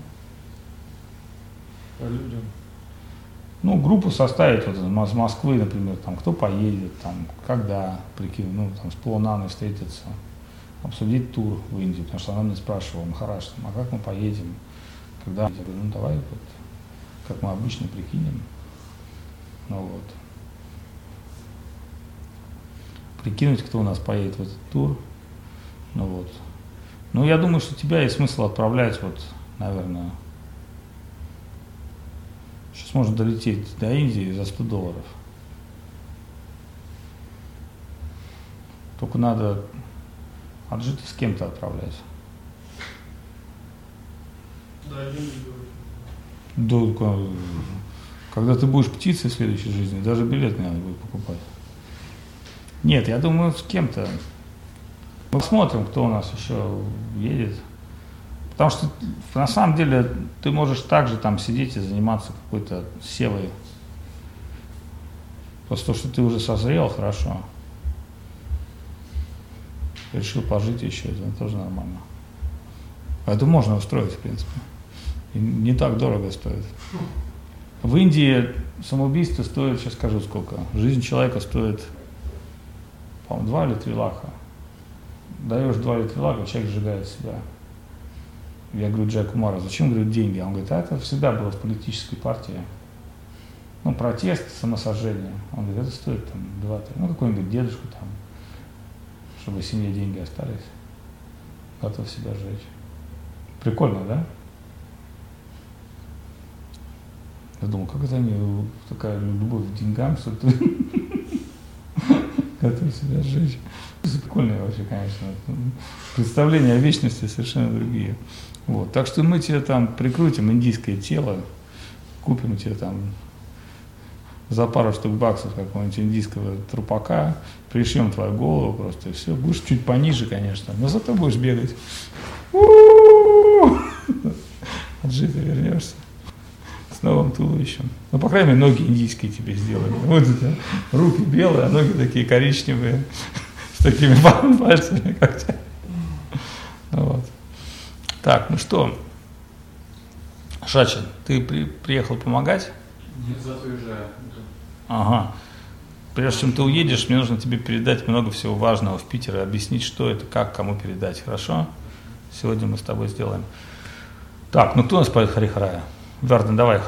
По людям. Ну, группу составить вот из Москвы, например, там, кто поедет, там, когда, прикинь, ну, там, с Пулананой встретиться, обсудить тур в Индию, потому что она меня спрашивала, Махарадж, а как мы поедем, когда? Я говорю, ну, давай вот, как мы обычно прикинем, ну, вот. Прикинуть, кто у нас поедет в этот тур, ну, вот. Ну, я думаю, что тебя есть смысл отправлять, вот, наверное, сейчас можно долететь до Индии за сто долларов. Только надо отжить с кем-то отправлять. Да, деньги говорят. Да, Когда ты будешь птицей в следующей жизни, даже билет не надо будет покупать. Нет, я думаю, с кем-то. Мы посмотрим, кто у нас еще едет. Потому что на самом деле ты можешь также там сидеть и заниматься какой-то севой. Просто то, что ты уже созрел, хорошо. Решил пожить еще, это тоже нормально. Это можно устроить, в принципе. И не так дорого стоит. В Индии самоубийство стоит, сейчас скажу сколько. Жизнь человека стоит, по-моему, два или три лаха. Даешь два или три лаха, человек сжигает себя. Я говорю Джай Кумару, зачем, говорю, деньги? Он говорит, а это всегда было в политической партии. Ну, протест, самосожжение. Он говорит, это стоит там два-три. Ну, какой-нибудь дедушка там, чтобы семье деньги остались. Готов себя сжечь. Прикольно, да? Я думал, как это они, такая любовь к деньгам, что ты готов себя сжечь. Прикольные вообще, конечно. Представления о вечности совершенно другие. Вот. Так что мы тебе там прикрутим индийское тело, купим тебе там за пару штук баксов какого-нибудь индийского трупака, пришьем твою голову просто, и все. Будешь чуть пониже, конечно, но зато будешь бегать. Отжито вернешься. С новым туловищем. Ну, по крайней мере, ноги индийские тебе сделали. Вот это, руки белые, а ноги такие коричневые, с такими пальцами, как тебя. Вот. Так, ну что, Шачин, ты при, приехал помогать? Нет, зато уезжаю. Ага. Прежде чем ты уедешь, мне нужно тебе передать много всего важного в Питер и объяснить, что это, как, кому передать, хорошо? Сегодня мы с тобой сделаем. Так, ну кто у нас поет Харихарая? Варден, давай.